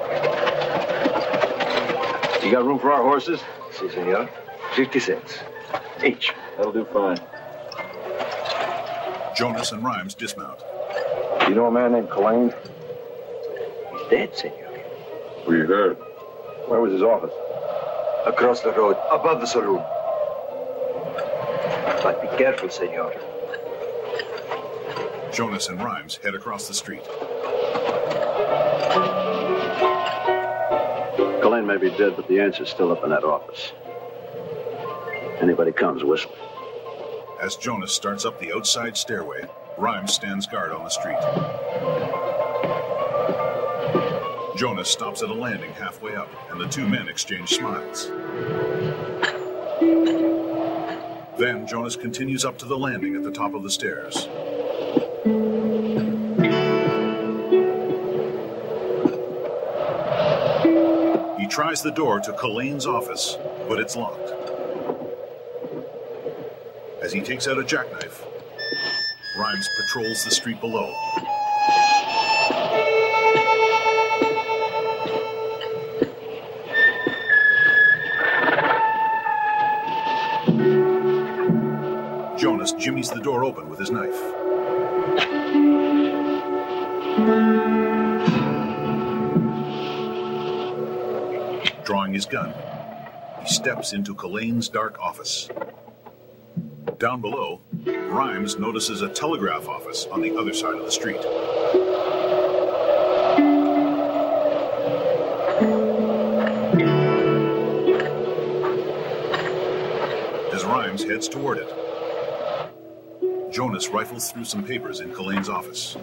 You got room for our horses? Si, senor. Fifty cents. Each. That'll do fine. Jonas and Rhymes dismount. You know a man named Killane? He's dead, senor. We heard. Where was his office? Across the road, above the saloon. But be careful, senor. Jonas and Rhymes head across the street. Killane may be dead, but the answer's still up in that office. Anybody comes, whistle. As Jonas starts up the outside stairway, Rhymes stands guard on the street. Jonas stops at a landing halfway up, and the two men exchange smiles. Then Jonas continues up to the landing at the top of the stairs. He tries the door to Killane's office, but it's locked. As he takes out a jackknife, Rhymes patrols the street below. Jonas jimmies the door open with his knife. Drawing his gun, he steps into Colane's dark office. Down below, Rhymes notices a telegraph office on the other side of the street. As Rhymes heads toward it, Jonas rifles through some papers in Colane's office.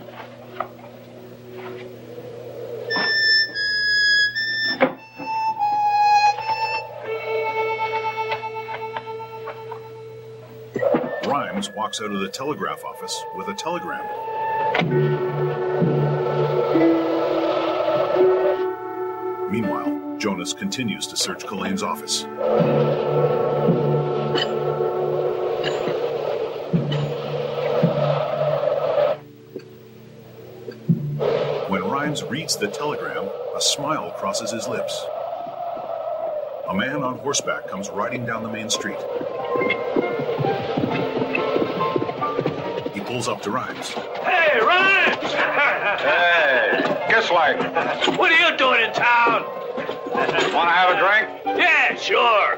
Rhymes walks out of the telegraph office with a telegram. Meanwhile, Jonas continues to search Colane's office. When Rhymes reads the telegram, a smile crosses his lips. A man on horseback comes riding down the main street. He pulls up to Rhymes. Hey, Rhymes! Hey, Kislyak. What are you doing in town? Want to have a drink? Yeah, sure.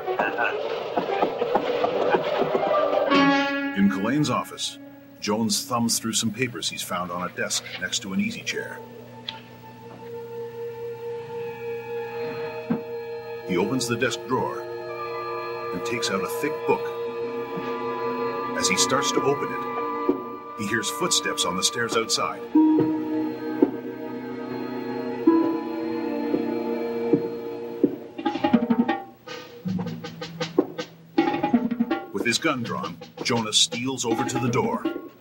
In Colane's office, Jones thumbs through some papers he's found on a desk next to an easy chair. He opens the desk drawer and takes out a thick book. As he starts to open it, he hears footsteps on the stairs outside. With his gun drawn, Jonas steals over to the door.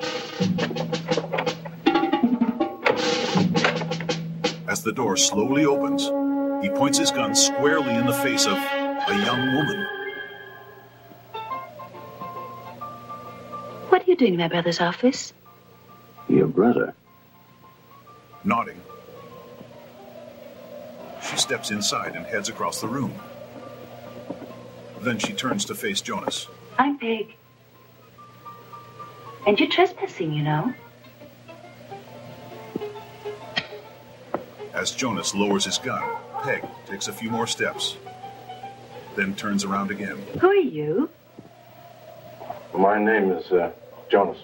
As the door slowly opens, he points his gun squarely in the face of a young woman. What are you doing in my brother's office? Your brother? Nodding, she steps inside and heads across the room. Then she turns to face Jonas. I'm Peg. And you're trespassing, you know. As Jonas lowers his gun, Peg takes a few more steps, then turns around again. Who are you? My name is uh, Jonas.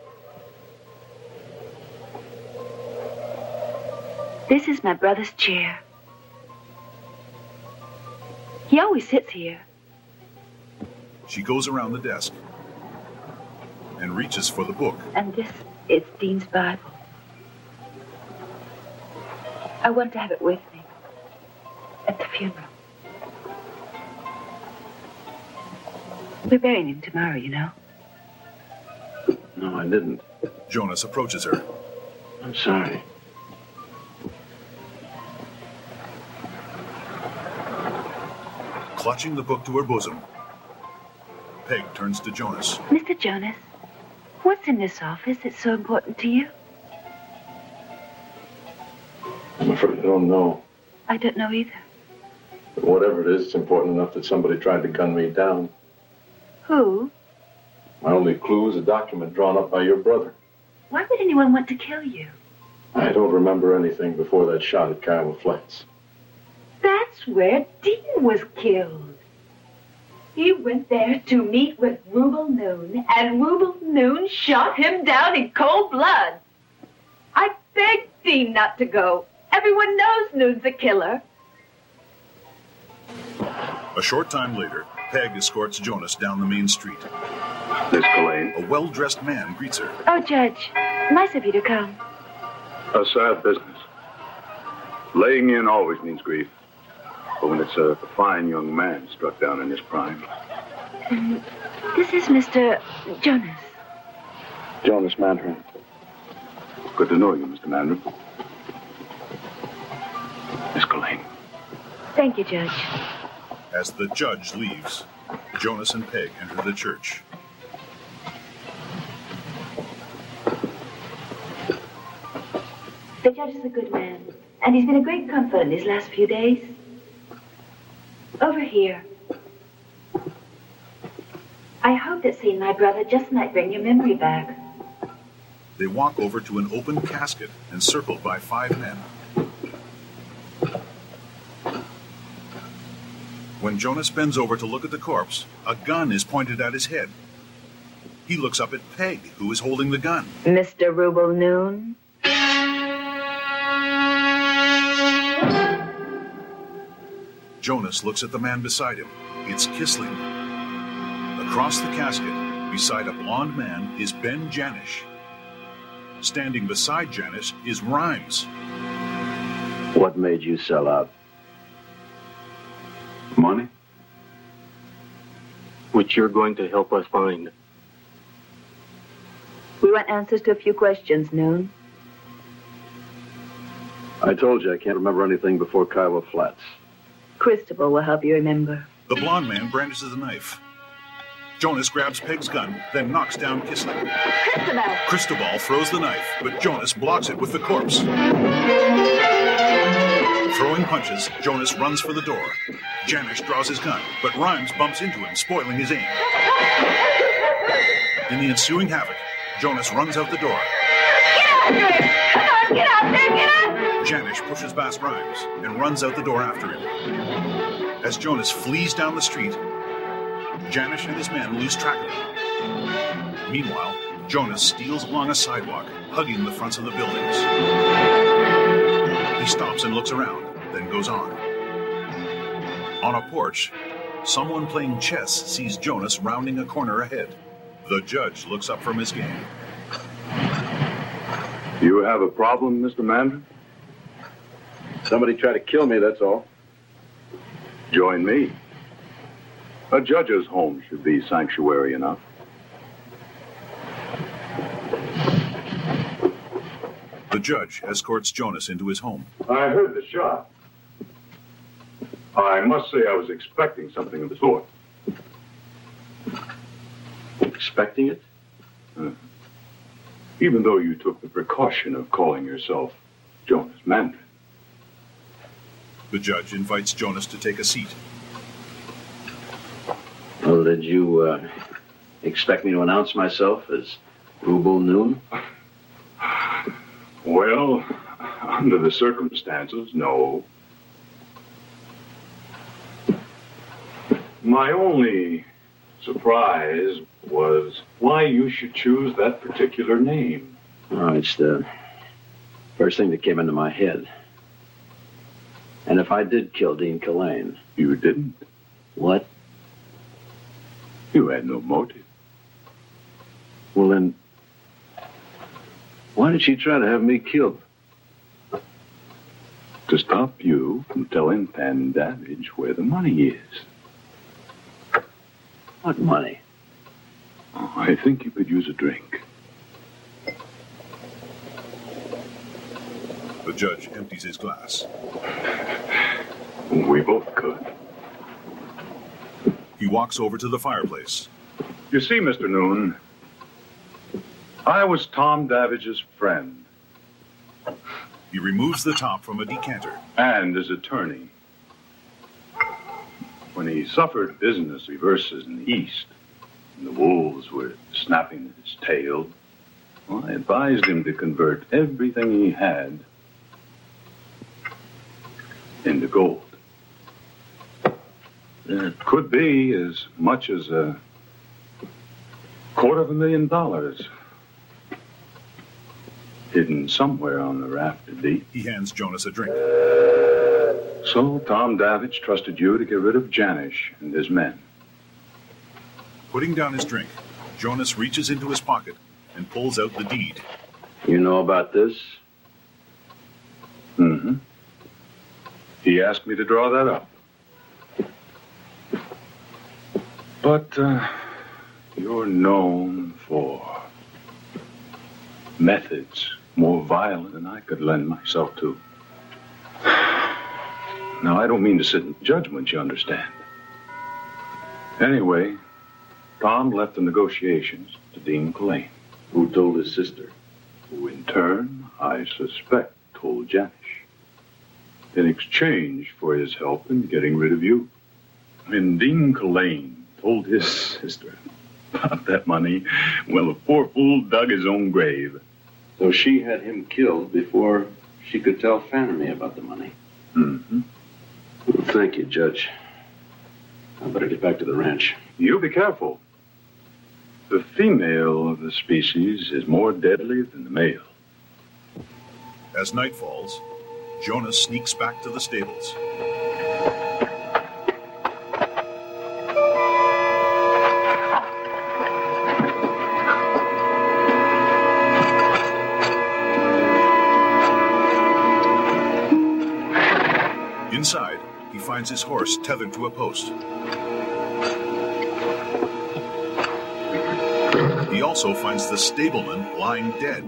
This is my brother's chair. He always sits here. She goes around the desk and reaches for the book. And this is Dean's Bible. I want to have it with me at the funeral. We're burying him tomorrow, you know. No, I didn't. Jonas approaches her. I'm sorry. Clutching the book to her bosom, Peg turns to Jonas. Mister Jonas, what's in this office that's so important to you? I'm afraid I don't know. I don't know either. But whatever it is, it's important enough that somebody tried to gun me down. Who? My only clue is a document drawn up by your brother. Why would anyone want to kill you? I don't remember anything before that shot at Kiowa Flats. That's where Dean was killed. He went there to meet with Rubel Noon, and Rubel Noon shot him down in cold blood. I begged Dean not to go. Everyone knows Noon's a killer. A short time later, Peg escorts Jonas down the main street. Miss Colane. A well-dressed man greets her. Oh, Judge, nice of you to come. A sad business. Laying in always means grief. But when it's a fine young man struck down in his prime. Um, this is Mister Jonas. Jonas Mandarin. Good to know you, Mister Mandarin. Miss Colane. Thank you, Judge. As the judge leaves, Jonas and Peg enter the church. The judge is a good man, and he's been a great comfort in these last few days. Over here. I hope that seeing my brother just might bring your memory back. They walk over to an open casket encircled by five men. When Jonas bends over to look at the corpse, a gun is pointed at his head. He looks up at Peg, who is holding the gun. Mister Rubel Noon? Jonas looks at the man beside him. It's Kissling. Across the casket, beside a blond man, is Ben Janisch. Standing beside Janisch is Rhymes. What made you sell out? Money? Which you're going to help us find. We want answers to a few questions, Noon. I told you I can't remember anything before Kiowa Flats. Christabel will help you remember. The blond man brandishes a knife. Jonas grabs Peg's gun, then knocks down Kissling. Christabel! Christabel throws the knife, but Jonas blocks it with the corpse. Throwing punches, Jonas runs for the door. Janisch draws his gun, but Rhymes bumps into him, spoiling his aim. In the ensuing havoc, Jonas runs out the door. Get after him! Come on, get out there, get out! Janisch pushes past Rhymes and runs out the door after him. As Jonas flees down the street, Janisch and his men lose track of him. Meanwhile, Jonas steals along a sidewalk, hugging the fronts of the buildings. He stops and looks around, then goes on. On a porch, someone playing chess sees Jonas rounding a corner ahead. The judge looks up from his game. You have a problem, Mister Mandarin? Somebody tried to kill me, that's all. Join me. A judge's home should be sanctuary enough. The judge escorts Jonas into his home. I heard the shot. I must say I was expecting something of the sort. Expecting it? Uh, even though you took the precaution of calling yourself Jonas Mandarin. The judge invites Jonas to take a seat. Well, did you uh, expect me to announce myself as Rubel Noon? Well, under the circumstances, no. My only surprise was why you should choose that particular name. Oh, it's the first thing that came into my head. And if I did kill Dean Killane... You didn't? What? You had no motive. Well, then, why did she try to have me killed? To stop you from telling Pan Davidge where the money is. What money? Oh, I think you could use a drink. The judge empties his glass. We both could. He walks over to the fireplace. You see, Mister Noon, I was Tom Davidge's friend. He removes the top from a decanter. And his attorney. When he suffered business reverses in the East, and the wolves were snapping at his tail, well, I advised him to convert everything he had into gold. It could be as much as a quarter of a million dollars hidden somewhere on the raft deep. He hands Jonas a drink. So Tom Davidge trusted you to get rid of Janisch and his men. Putting down his drink, Jonas reaches into his pocket and pulls out the deed. You know about this? Mm-hmm. He asked me to draw that up. But uh, you're known for methods more violent than I could lend myself to. Now, I don't mean to sit in judgment, you understand. Anyway, Tom left the negotiations to Dean Killane. Who told his sister? Who, in turn, I suspect, told Janish in exchange for his help in getting rid of you. When Dean Cullen told his sister about that money, well, the poor fool dug his own grave. So she had him killed before she could tell Fan and me about the money. Mm-hmm. Well, thank you, Judge. I better get back to the ranch. You be careful. The female of the species is more deadly than the male. As night falls, Jonas sneaks back to the stables. Inside, he finds his horse tethered to a post. He also finds the stableman lying dead.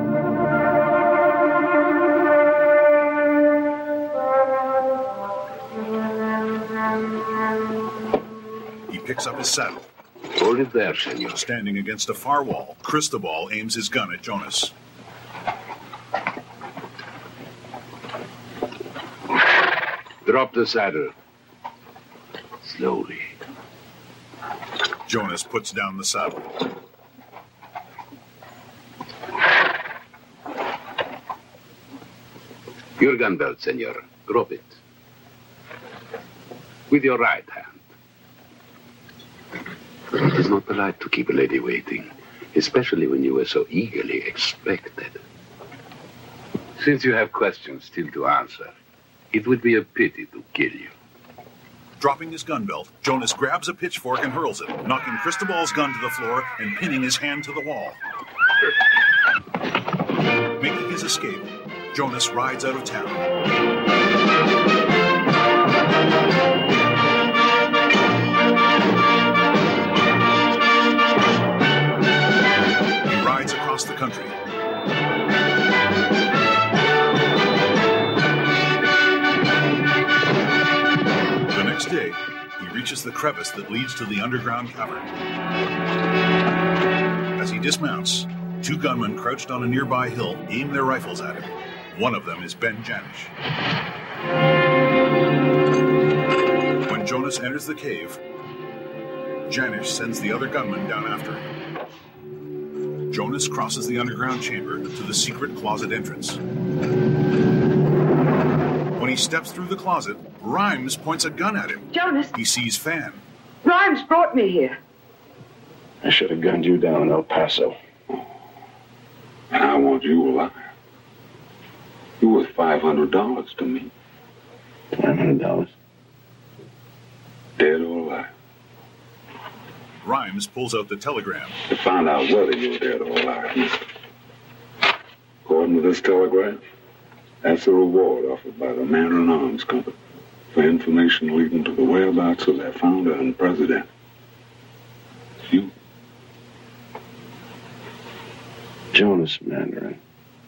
He picks up his saddle. Hold it there, senor. Standing against a far wall, Cristobal aims his gun at Jonas. Drop the saddle. Slowly. Jonas puts down the saddle. Your gun belt, senor. Drop it. With your right hand. It is not polite to keep a lady waiting, especially when you were so eagerly expected. Since you have questions still to answer, it would be a pity to kill you. Dropping his gun belt, Jonas grabs a pitchfork and hurls it, knocking Cristobal's gun to the floor and pinning his hand to the wall. Making his escape, Jonas rides out of town. He rides across the country. The next day, he reaches the crevice that leads to the underground cavern. As he dismounts, two gunmen crouched on a nearby hill aim their rifles at him. One of them is Ben Janish. When Jonas enters the cave, Janish sends the other gunman down after him. Jonas crosses the underground chamber to the secret closet entrance. When he steps through the closet, Rhymes points a gun at him. Jonas! He sees Fan. Rhymes brought me here. I should have gunned you down in El Paso. And I want you alive. You're worth five hundred dollars to me. five hundred dollars? Dead or alive. Rhymes pulls out the telegram. To find out whether you're dead or alive. According to this telegram, that's the reward offered by the Mandarin Arms Company for information leading to the whereabouts of their founder and president. You. Jonas Mandarin.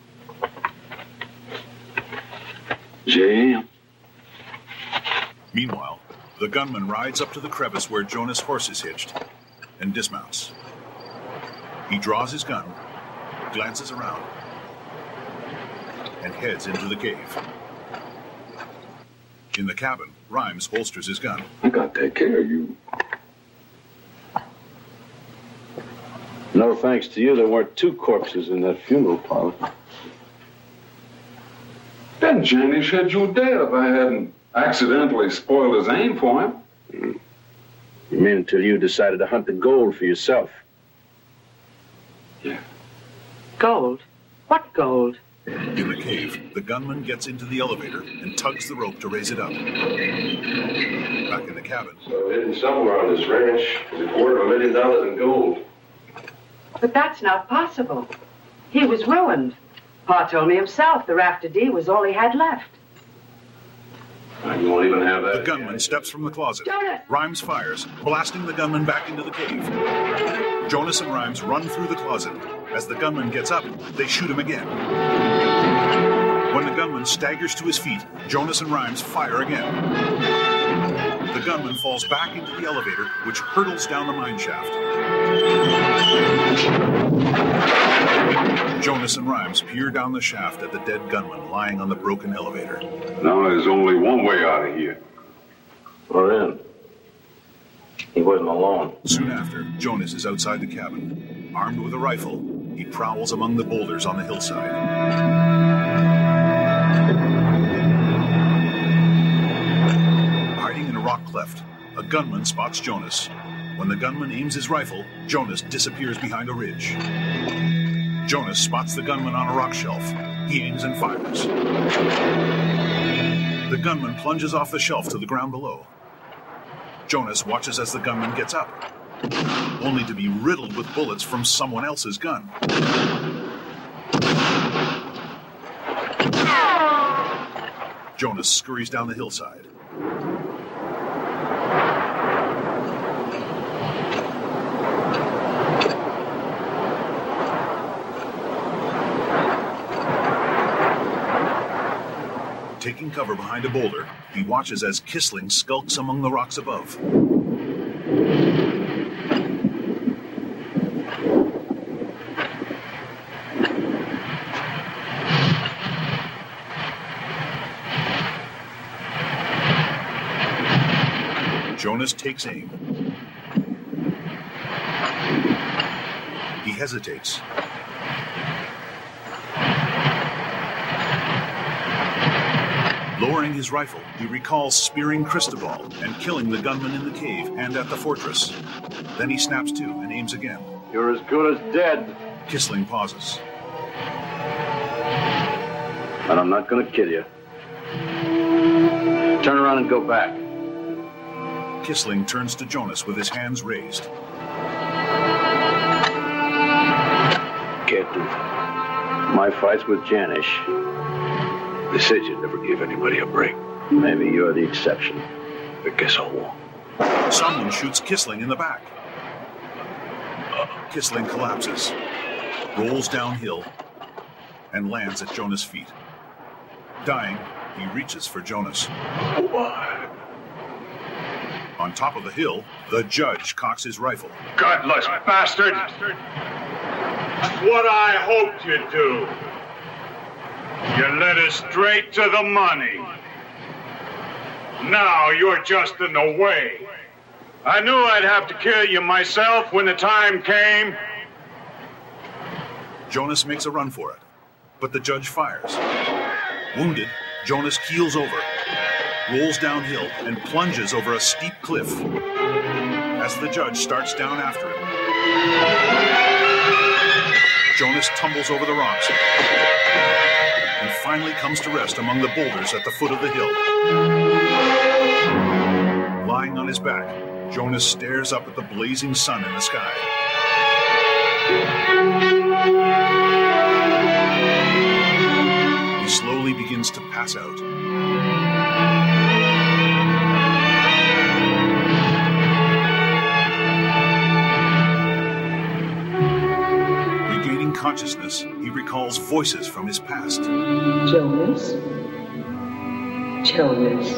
J M. Meanwhile, the gunman rides up to the crevice where Jonas' horse is hitched and dismounts. He draws his gun, glances around, and heads into the cave. In the cabin, Rhymes holsters his gun. I got to take care of you. No thanks to you, there weren't two corpses in that funeral parlor. Ben Janish had you dead if I hadn't accidentally spoiled his aim for him. Mm. You mean until you decided to hunt the gold for yourself? Yeah. Gold? What gold? In the cave, the gunman gets into the elevator and tugs the rope to raise it up. Back in the cabin. So hidden somewhere on this ranch is a quarter of a million dollars in gold. But that's not possible. He was ruined. Pa told me himself the Rafter D was all he had left. You won't even have that. The gunman steps from the closet. Jonas! Rhymes fires, blasting the gunman back into the cave. Jonas and Rhymes run through the closet. As the gunman gets up, they shoot him again. When the gunman staggers to his feet, Jonas and Rhymes fire again. The gunman falls back into the elevator, which hurtles down the mine shaft. Jonas Jonas and Rhymes peer down the shaft at the dead gunman lying on the broken elevator. Now there's only one way out of here. We're in. He wasn't alone. Soon after, Jonas is outside the cabin. Armed with a rifle, he prowls among the boulders on the hillside. Hiding in a rock cleft, a gunman spots Jonas. When the gunman aims his rifle, Jonas disappears behind a ridge. Jonas spots the gunman on a rock shelf. He aims and fires. The gunman plunges off the shelf to the ground below. Jonas watches as the gunman gets up, only to be riddled with bullets from someone else's gun. Jonas scurries down the hillside. Taking cover behind a boulder, he watches as Kissling skulks among the rocks above. Jonas takes aim. He hesitates. Lowering his rifle, he recalls spearing Cristobal and killing the gunman in the cave and at the fortress. Then he snaps to and aims again. You're as good as dead. Kissling pauses. And I'm not going to kill you. Turn around and go back. Kissling turns to Jonas with his hands raised. Can't do that. My fight's with Janish. They said you never gave anybody a break. Maybe you're the exception. I guess I won't. Someone shoots Kissling in the back. Kissling collapses, rolls downhill, and lands at Jonas' feet. Dying, he reaches for Jonas. On top of the hill, the judge cocks his rifle. Godless bastard! That's what I hoped you'd do. You led us straight to the money. Now you're just in the way. I knew I'd have to kill you myself when the time came. Jonas makes a run for it, but the judge fires. Wounded, Jonas keels over, rolls downhill, and plunges over a steep cliff. As the judge starts down after him, Jonas tumbles over the rocks and finally comes to rest among the boulders at the foot of the hill. Lying on his back, Jonas stares up at the blazing sun in the sky. He slowly begins to pass out. Regaining consciousness, he recalls voices from his past. Jonas? Jonas?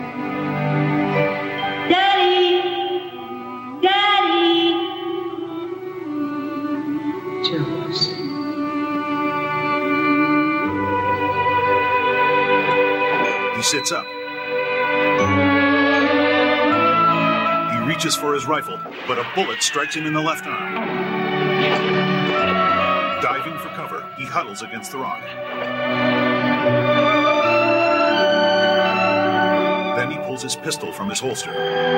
Daddy! Daddy! Jonas. He sits up. He reaches for his rifle, but a bullet strikes him in the left arm. Diving for cover, he huddles against the rock. Then he pulls his pistol from his holster.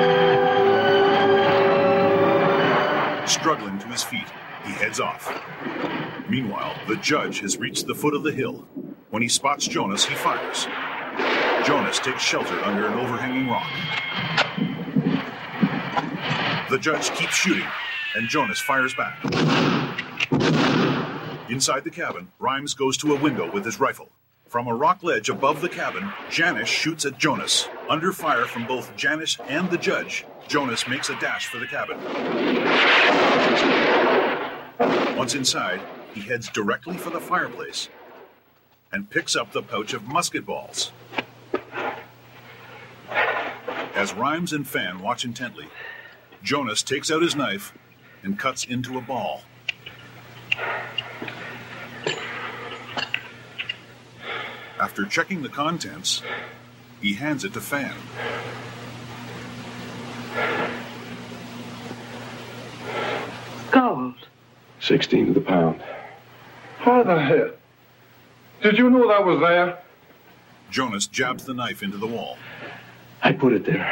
Struggling to his feet, he heads off. Meanwhile, the judge has reached the foot of the hill. When he spots Jonas, he fires. Jonas takes shelter under an overhanging rock. The judge keeps shooting, and Jonas fires back. Inside the cabin, Rhymes goes to a window with his rifle. From a rock ledge above the cabin, Janish shoots at Jonas. Under fire from both Janish and the judge, Jonas makes a dash for the cabin. Once inside, he heads directly for the fireplace and picks up the pouch of musket balls. As Rhymes and Fan watch intently, Jonas takes out his knife and cuts into a ball. After checking the contents, he hands it to Fan. Gold. Sixteen to the pound. How the hell? Did you know that was there? Jonas jabs the knife into the wall. I put it there.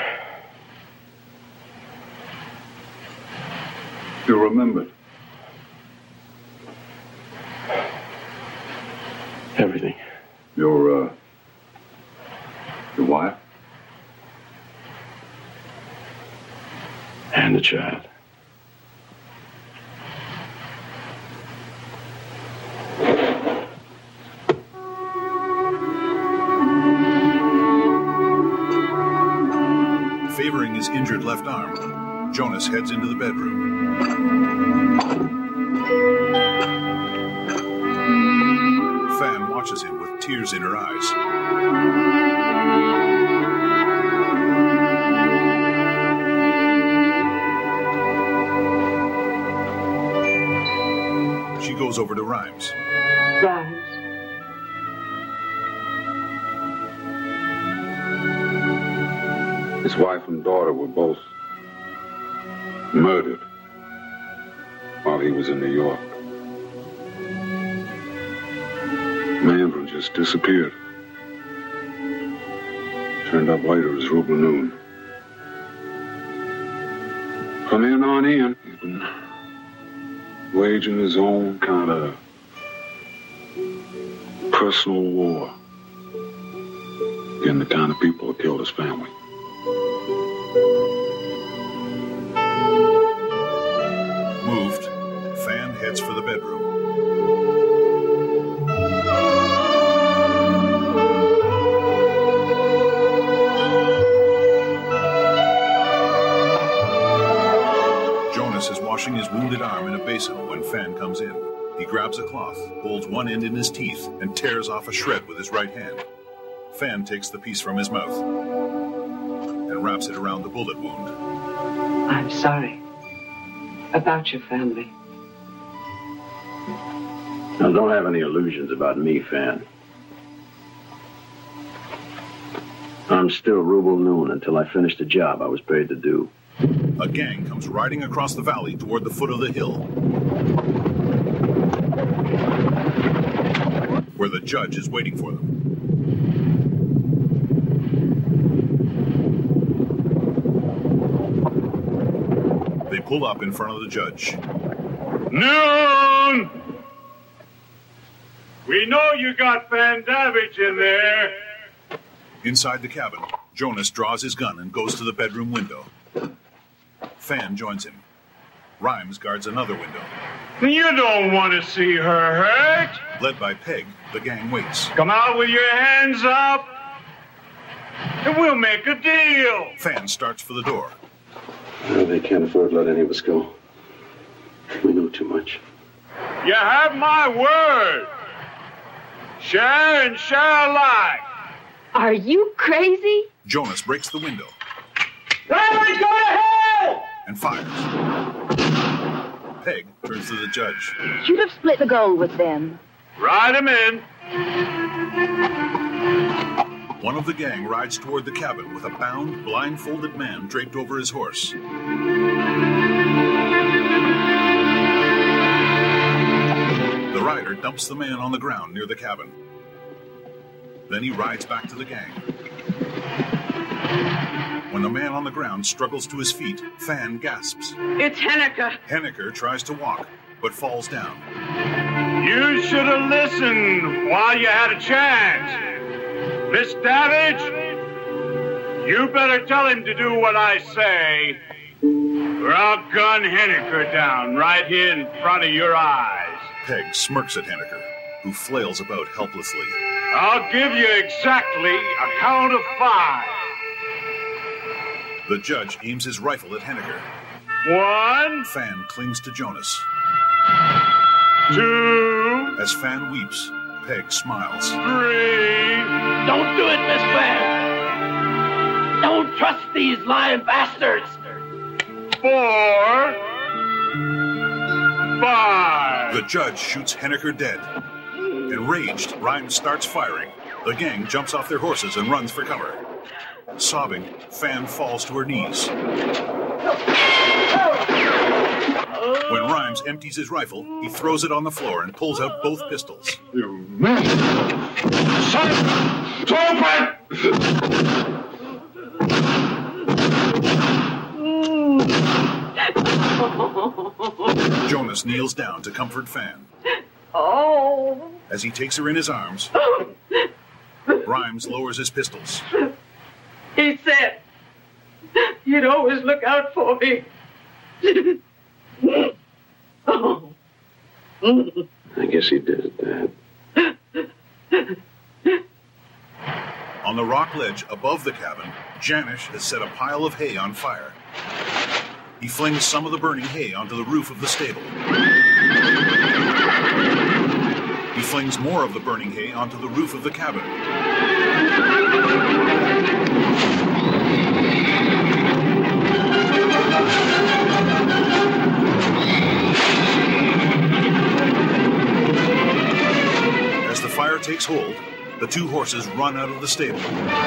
You remembered? Everything. Your, uh... your wife? And the child. Favoring his injured left arm, Jonas heads into the bedroom. Fan watches him with tears in her eyes. She goes over to Rhymes. Rhymes. His wife and daughter were both murdered while he was in New York. Mandarin just disappeared. Turned up later as Rubel Noon. From then on in, he's been waging his own kind of personal war against the kind of people who killed his family. Moved, Fan heads for the bedroom. Jonas is washing his wounded arm in a basin when Fan comes in. He grabs a cloth, holds one end in his teeth, and tears off a shred with his right hand. Fan takes the piece from his mouth and wraps it around the bullet wound. I'm sorry about your family. Now, don't have any illusions about me, Fan. I'm still Rubel Noon until I finish the job I was paid to do. A gang comes riding across the valley toward the foot of the hill, where the judge is waiting for them. They pull up in front of the judge. Noon! We know you got Van Davidge in there. Inside the cabin, Jonas draws his gun and goes to the bedroom window. Fan joins him. Rhymes guards another window. You don't want to see her hurt. Led by Peg, the gang waits. Come out with your hands up, and we'll make a deal. Fan starts for the door. No, they can't afford to let any of us go. We know too much. You have my word. Share and share alike. Are you crazy? Jonas breaks the window. Everybody go to hell! And fires. Peg turns to the judge. You'd have split the gold with them. Ride him in. One of the gang rides toward the cabin with a bound, blindfolded man draped over his horse. The rider dumps the man on the ground near the cabin. Then he rides back to the gang. When the man on the ground struggles to his feet, Fan gasps. It's Henniker. Henniker tries to walk, but falls down. You should have listened while you had a chance. Miss Davidge, you better tell him to do what I say, or I'll gun Henniker down right here in front of your eyes. Peg smirks at Henniker, who flails about helplessly. I'll give you exactly a count of five. The judge aims his rifle at Henniker. One. Fan clings to Jonas. Two. As Fan weeps, Peg smiles. Three. Don't do it, Miss Fan. Don't trust these lying bastards. Four. Five. The judge shoots Henniker dead. Enraged, Rhymes starts firing. The gang jumps off their horses and runs for cover. Sobbing, Fan falls to her knees. When Rhymes empties his rifle, he throws it on the floor and pulls out both pistols. You man! Son! Jonas kneels down to comfort Fan. Oh. As he takes her in his arms, Rhymes lowers his pistols. He said, you'd always look out for me. Oh. I guess he did, Dad. On the rock ledge above the cabin, Janish has set a pile of hay on fire. He flings some of the burning hay onto the roof of the stable. He flings more of the burning hay onto the roof of the cabin. As the fire takes hold, the two horses run out of the stable.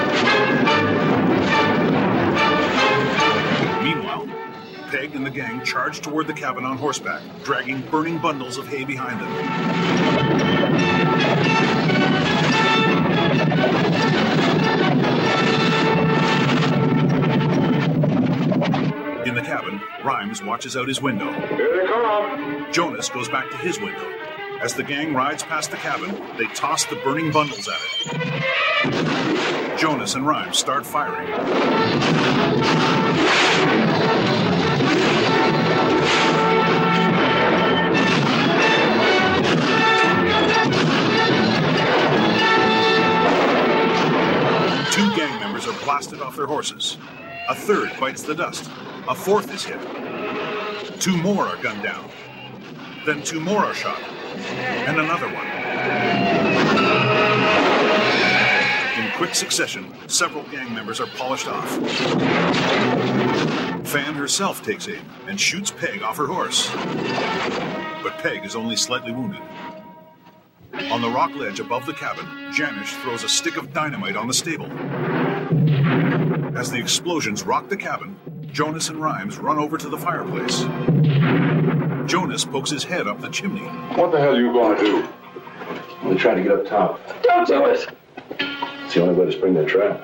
Meanwhile, Peg and the gang charge toward the cabin on horseback, dragging burning bundles of hay behind them. In the cabin, Rhymes watches out his window. Here they come. Jonas goes back to his window. As the gang rides past the cabin, they toss the burning bundles at it. Jonas and Rhymes start firing. Two gang members are blasted off their horses. A third bites the dust. A fourth is hit. Two more are gunned down. Then two more are shot. And another one. In quick succession, several gang members are polished off. Fan herself takes aim and shoots Peg off her horse. But Peg is only slightly wounded. On the rock ledge above the cabin, Janish throws a stick of dynamite on the stable. As the explosions rock the cabin, Jonas and Rhymes run over to the fireplace. Jonas pokes his head up the chimney. What the hell are you going to do? I'm going to try to get up top. Don't do it. It's the only way to spring that trap.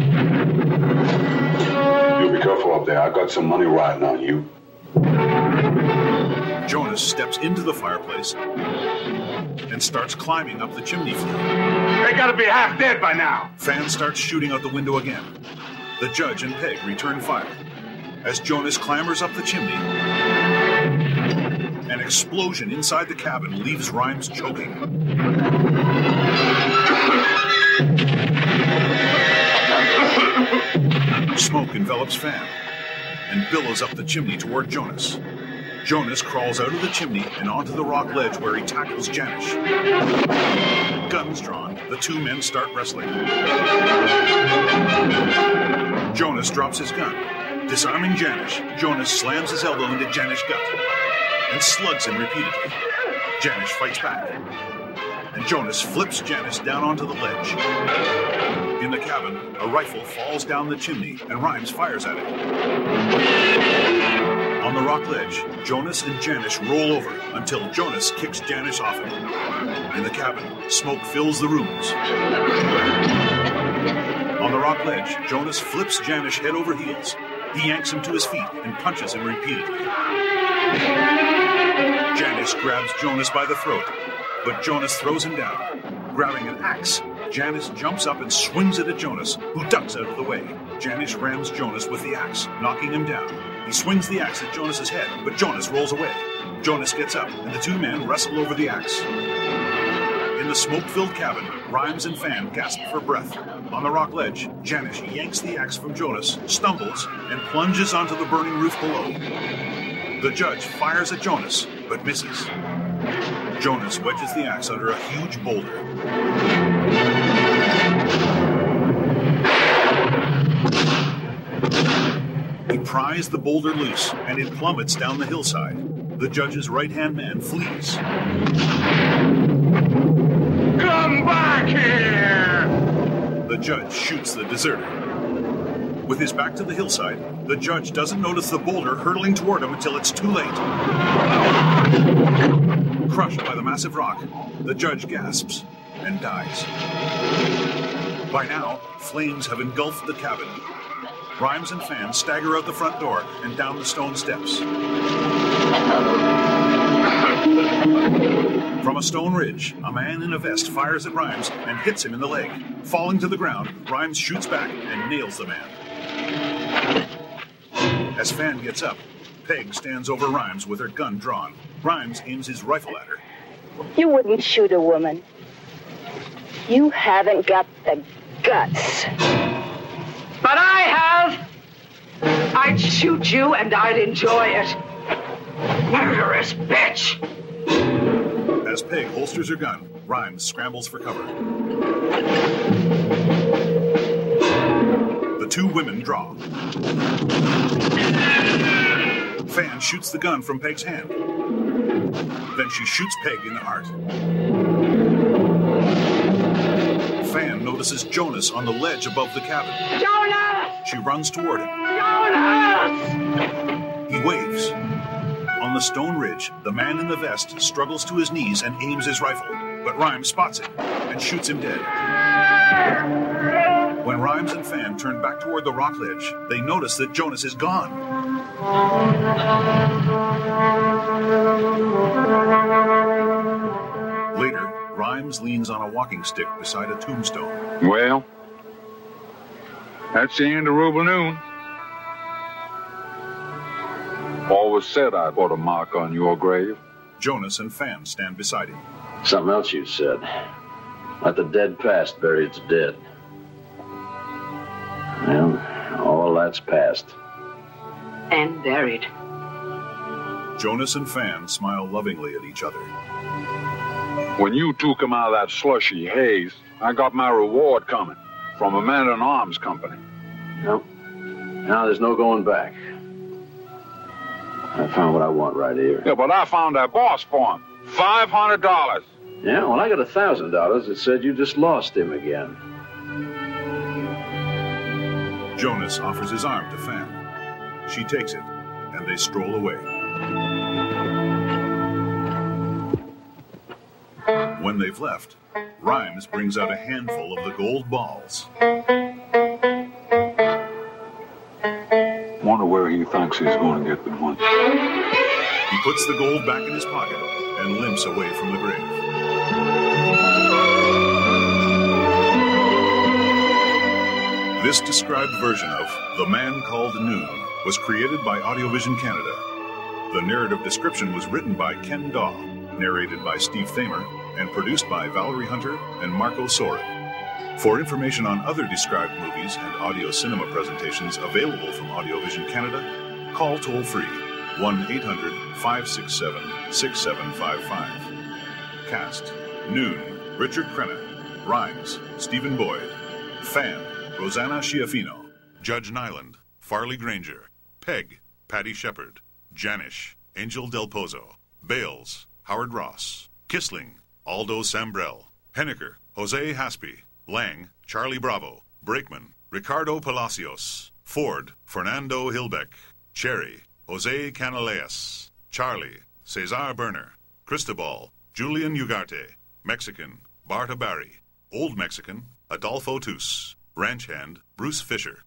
You be careful up there. I got some money riding on you. Jonas steps into the fireplace and starts climbing up the chimney flue. They gotta be half dead by now. Fan starts shooting out the window again. The judge and Peg return fire. As Jonas clambers up the chimney, an explosion inside the cabin leaves Rhymes choking. Smoke envelops Fan and billows up the chimney toward Jonas. Jonas crawls out of the chimney and onto the rock ledge where he tackles Janish. Guns drawn, the two men start wrestling. Jonas drops his gun. Disarming Janish, Jonas slams his elbow into Janish's gut and slugs him repeatedly. Janish fights back. And Jonas flips Janish down onto the ledge. In the cabin, a rifle falls down the chimney and Rhymes fires at it. On the rock ledge, Jonas and Janish roll over until Jonas kicks Janish off him. In the cabin, smoke fills the rooms. On the rock ledge, Jonas flips Janish head over heels. He yanks him to his feet and punches him repeatedly. Janish grabs Jonas by the throat, but Jonas throws him down. Grabbing an axe, Janish jumps up and swings it at Jonas, who ducks out of the way. Janish rams Jonas with the axe, knocking him down. He swings the axe at Jonas's head, but Jonas rolls away. Jonas gets up, and the two men wrestle over the axe. In the smoke-filled cabin, Rhymes and Fan gasp for breath. On the rock ledge, Janish yanks the axe from Jonas, stumbles, and plunges onto the burning roof below. The judge fires at Jonas, but misses. Jonas wedges the axe under a huge boulder. He pries the boulder loose, and it plummets down the hillside. The judge's right-hand man flees. Come back here! The judge shoots the deserter. With his back to the hillside, the judge doesn't notice the boulder hurtling toward him until it's too late. Crushed by the massive rock, the judge gasps and dies. By now, flames have engulfed the cabin. Rhymes and Fan stagger out the front door and down the stone steps. From a stone ridge, a man in a vest fires at Rhymes and hits him in the leg. Falling to the ground, Rhymes shoots back and nails the man. As Fan gets up, Peg stands over Rhymes with her gun drawn. Rhymes aims his rifle at her. You wouldn't shoot a woman. You haven't got the guts. But I have! I'd shoot you and I'd enjoy it. Murderous bitch! As Peg holsters her gun, Rhymes scrambles for cover. The two women draw. Fan shoots the gun from Peg's hand. Then she shoots Peg in the heart. Fan notices Jonas on the ledge above the cabin. Jonas! She runs toward him. Jonas! He waves. On the stone ridge, the man in the vest struggles to his knees and aims his rifle, but Rhymes spots him and shoots him dead. When Rhymes and Fan turn back toward the rock ledge, they notice that Jonas is gone. Later, Rhymes leans on a walking stick beside a tombstone. Well, that's the end of Ruble Noon. Always said I'd put a mark on your grave. Jonas and Fan stand beside him. Something else you said. Let the dead past bury its dead. Well, all that's past. And buried. Jonas and Fan smile lovingly at each other. When you two come out of that slushy haze, I got my reward coming from a man-at-arms company. No. Now there's no going back. I found what I want right here. Yeah, but I found that boss for him. five hundred dollars. Yeah, well, I got a thousand dollars that said you just lost him again. Jonas offers his arm to Fan. She takes it, and they stroll away. When they've left, Rhymes brings out a handful of the gold balls. Wonder where he thinks he's going to get the money. He puts the gold back in his pocket and limps away from the grave. This described version of The Man Called Noon was created by Audiovision Canada. The narrative description was written by Ken Daw, narrated by Steve Thamer, and produced by Valerie Hunter and Marco Sorin. For information on other described movies and audio cinema presentations available from Audiovision Canada, call toll-free one eight hundred, five six seven, six seven five five. Cast: Noon, Richard Crenna. Rhymes, Stephen Boyd. Fan, Rosanna Schiaffino. Judge Nyland, Farley Granger. Peg, Patty Shepard. Janish, Angel Del Pozo. Bales, Howard Ross. Kissling, Aldo Sambrell. Henniker, Jose Haspi. Lang, Charlie Bravo. Brakeman, Ricardo Palacios. Ford, Fernando Hilbeck. Cherry, Jose Canaleas. Charlie, Cesar Berner. Cristobal, Julian Ugarte. Mexican, Bart Abari. Old Mexican, Adolfo Tus. Ranch hand, Bruce Fisher.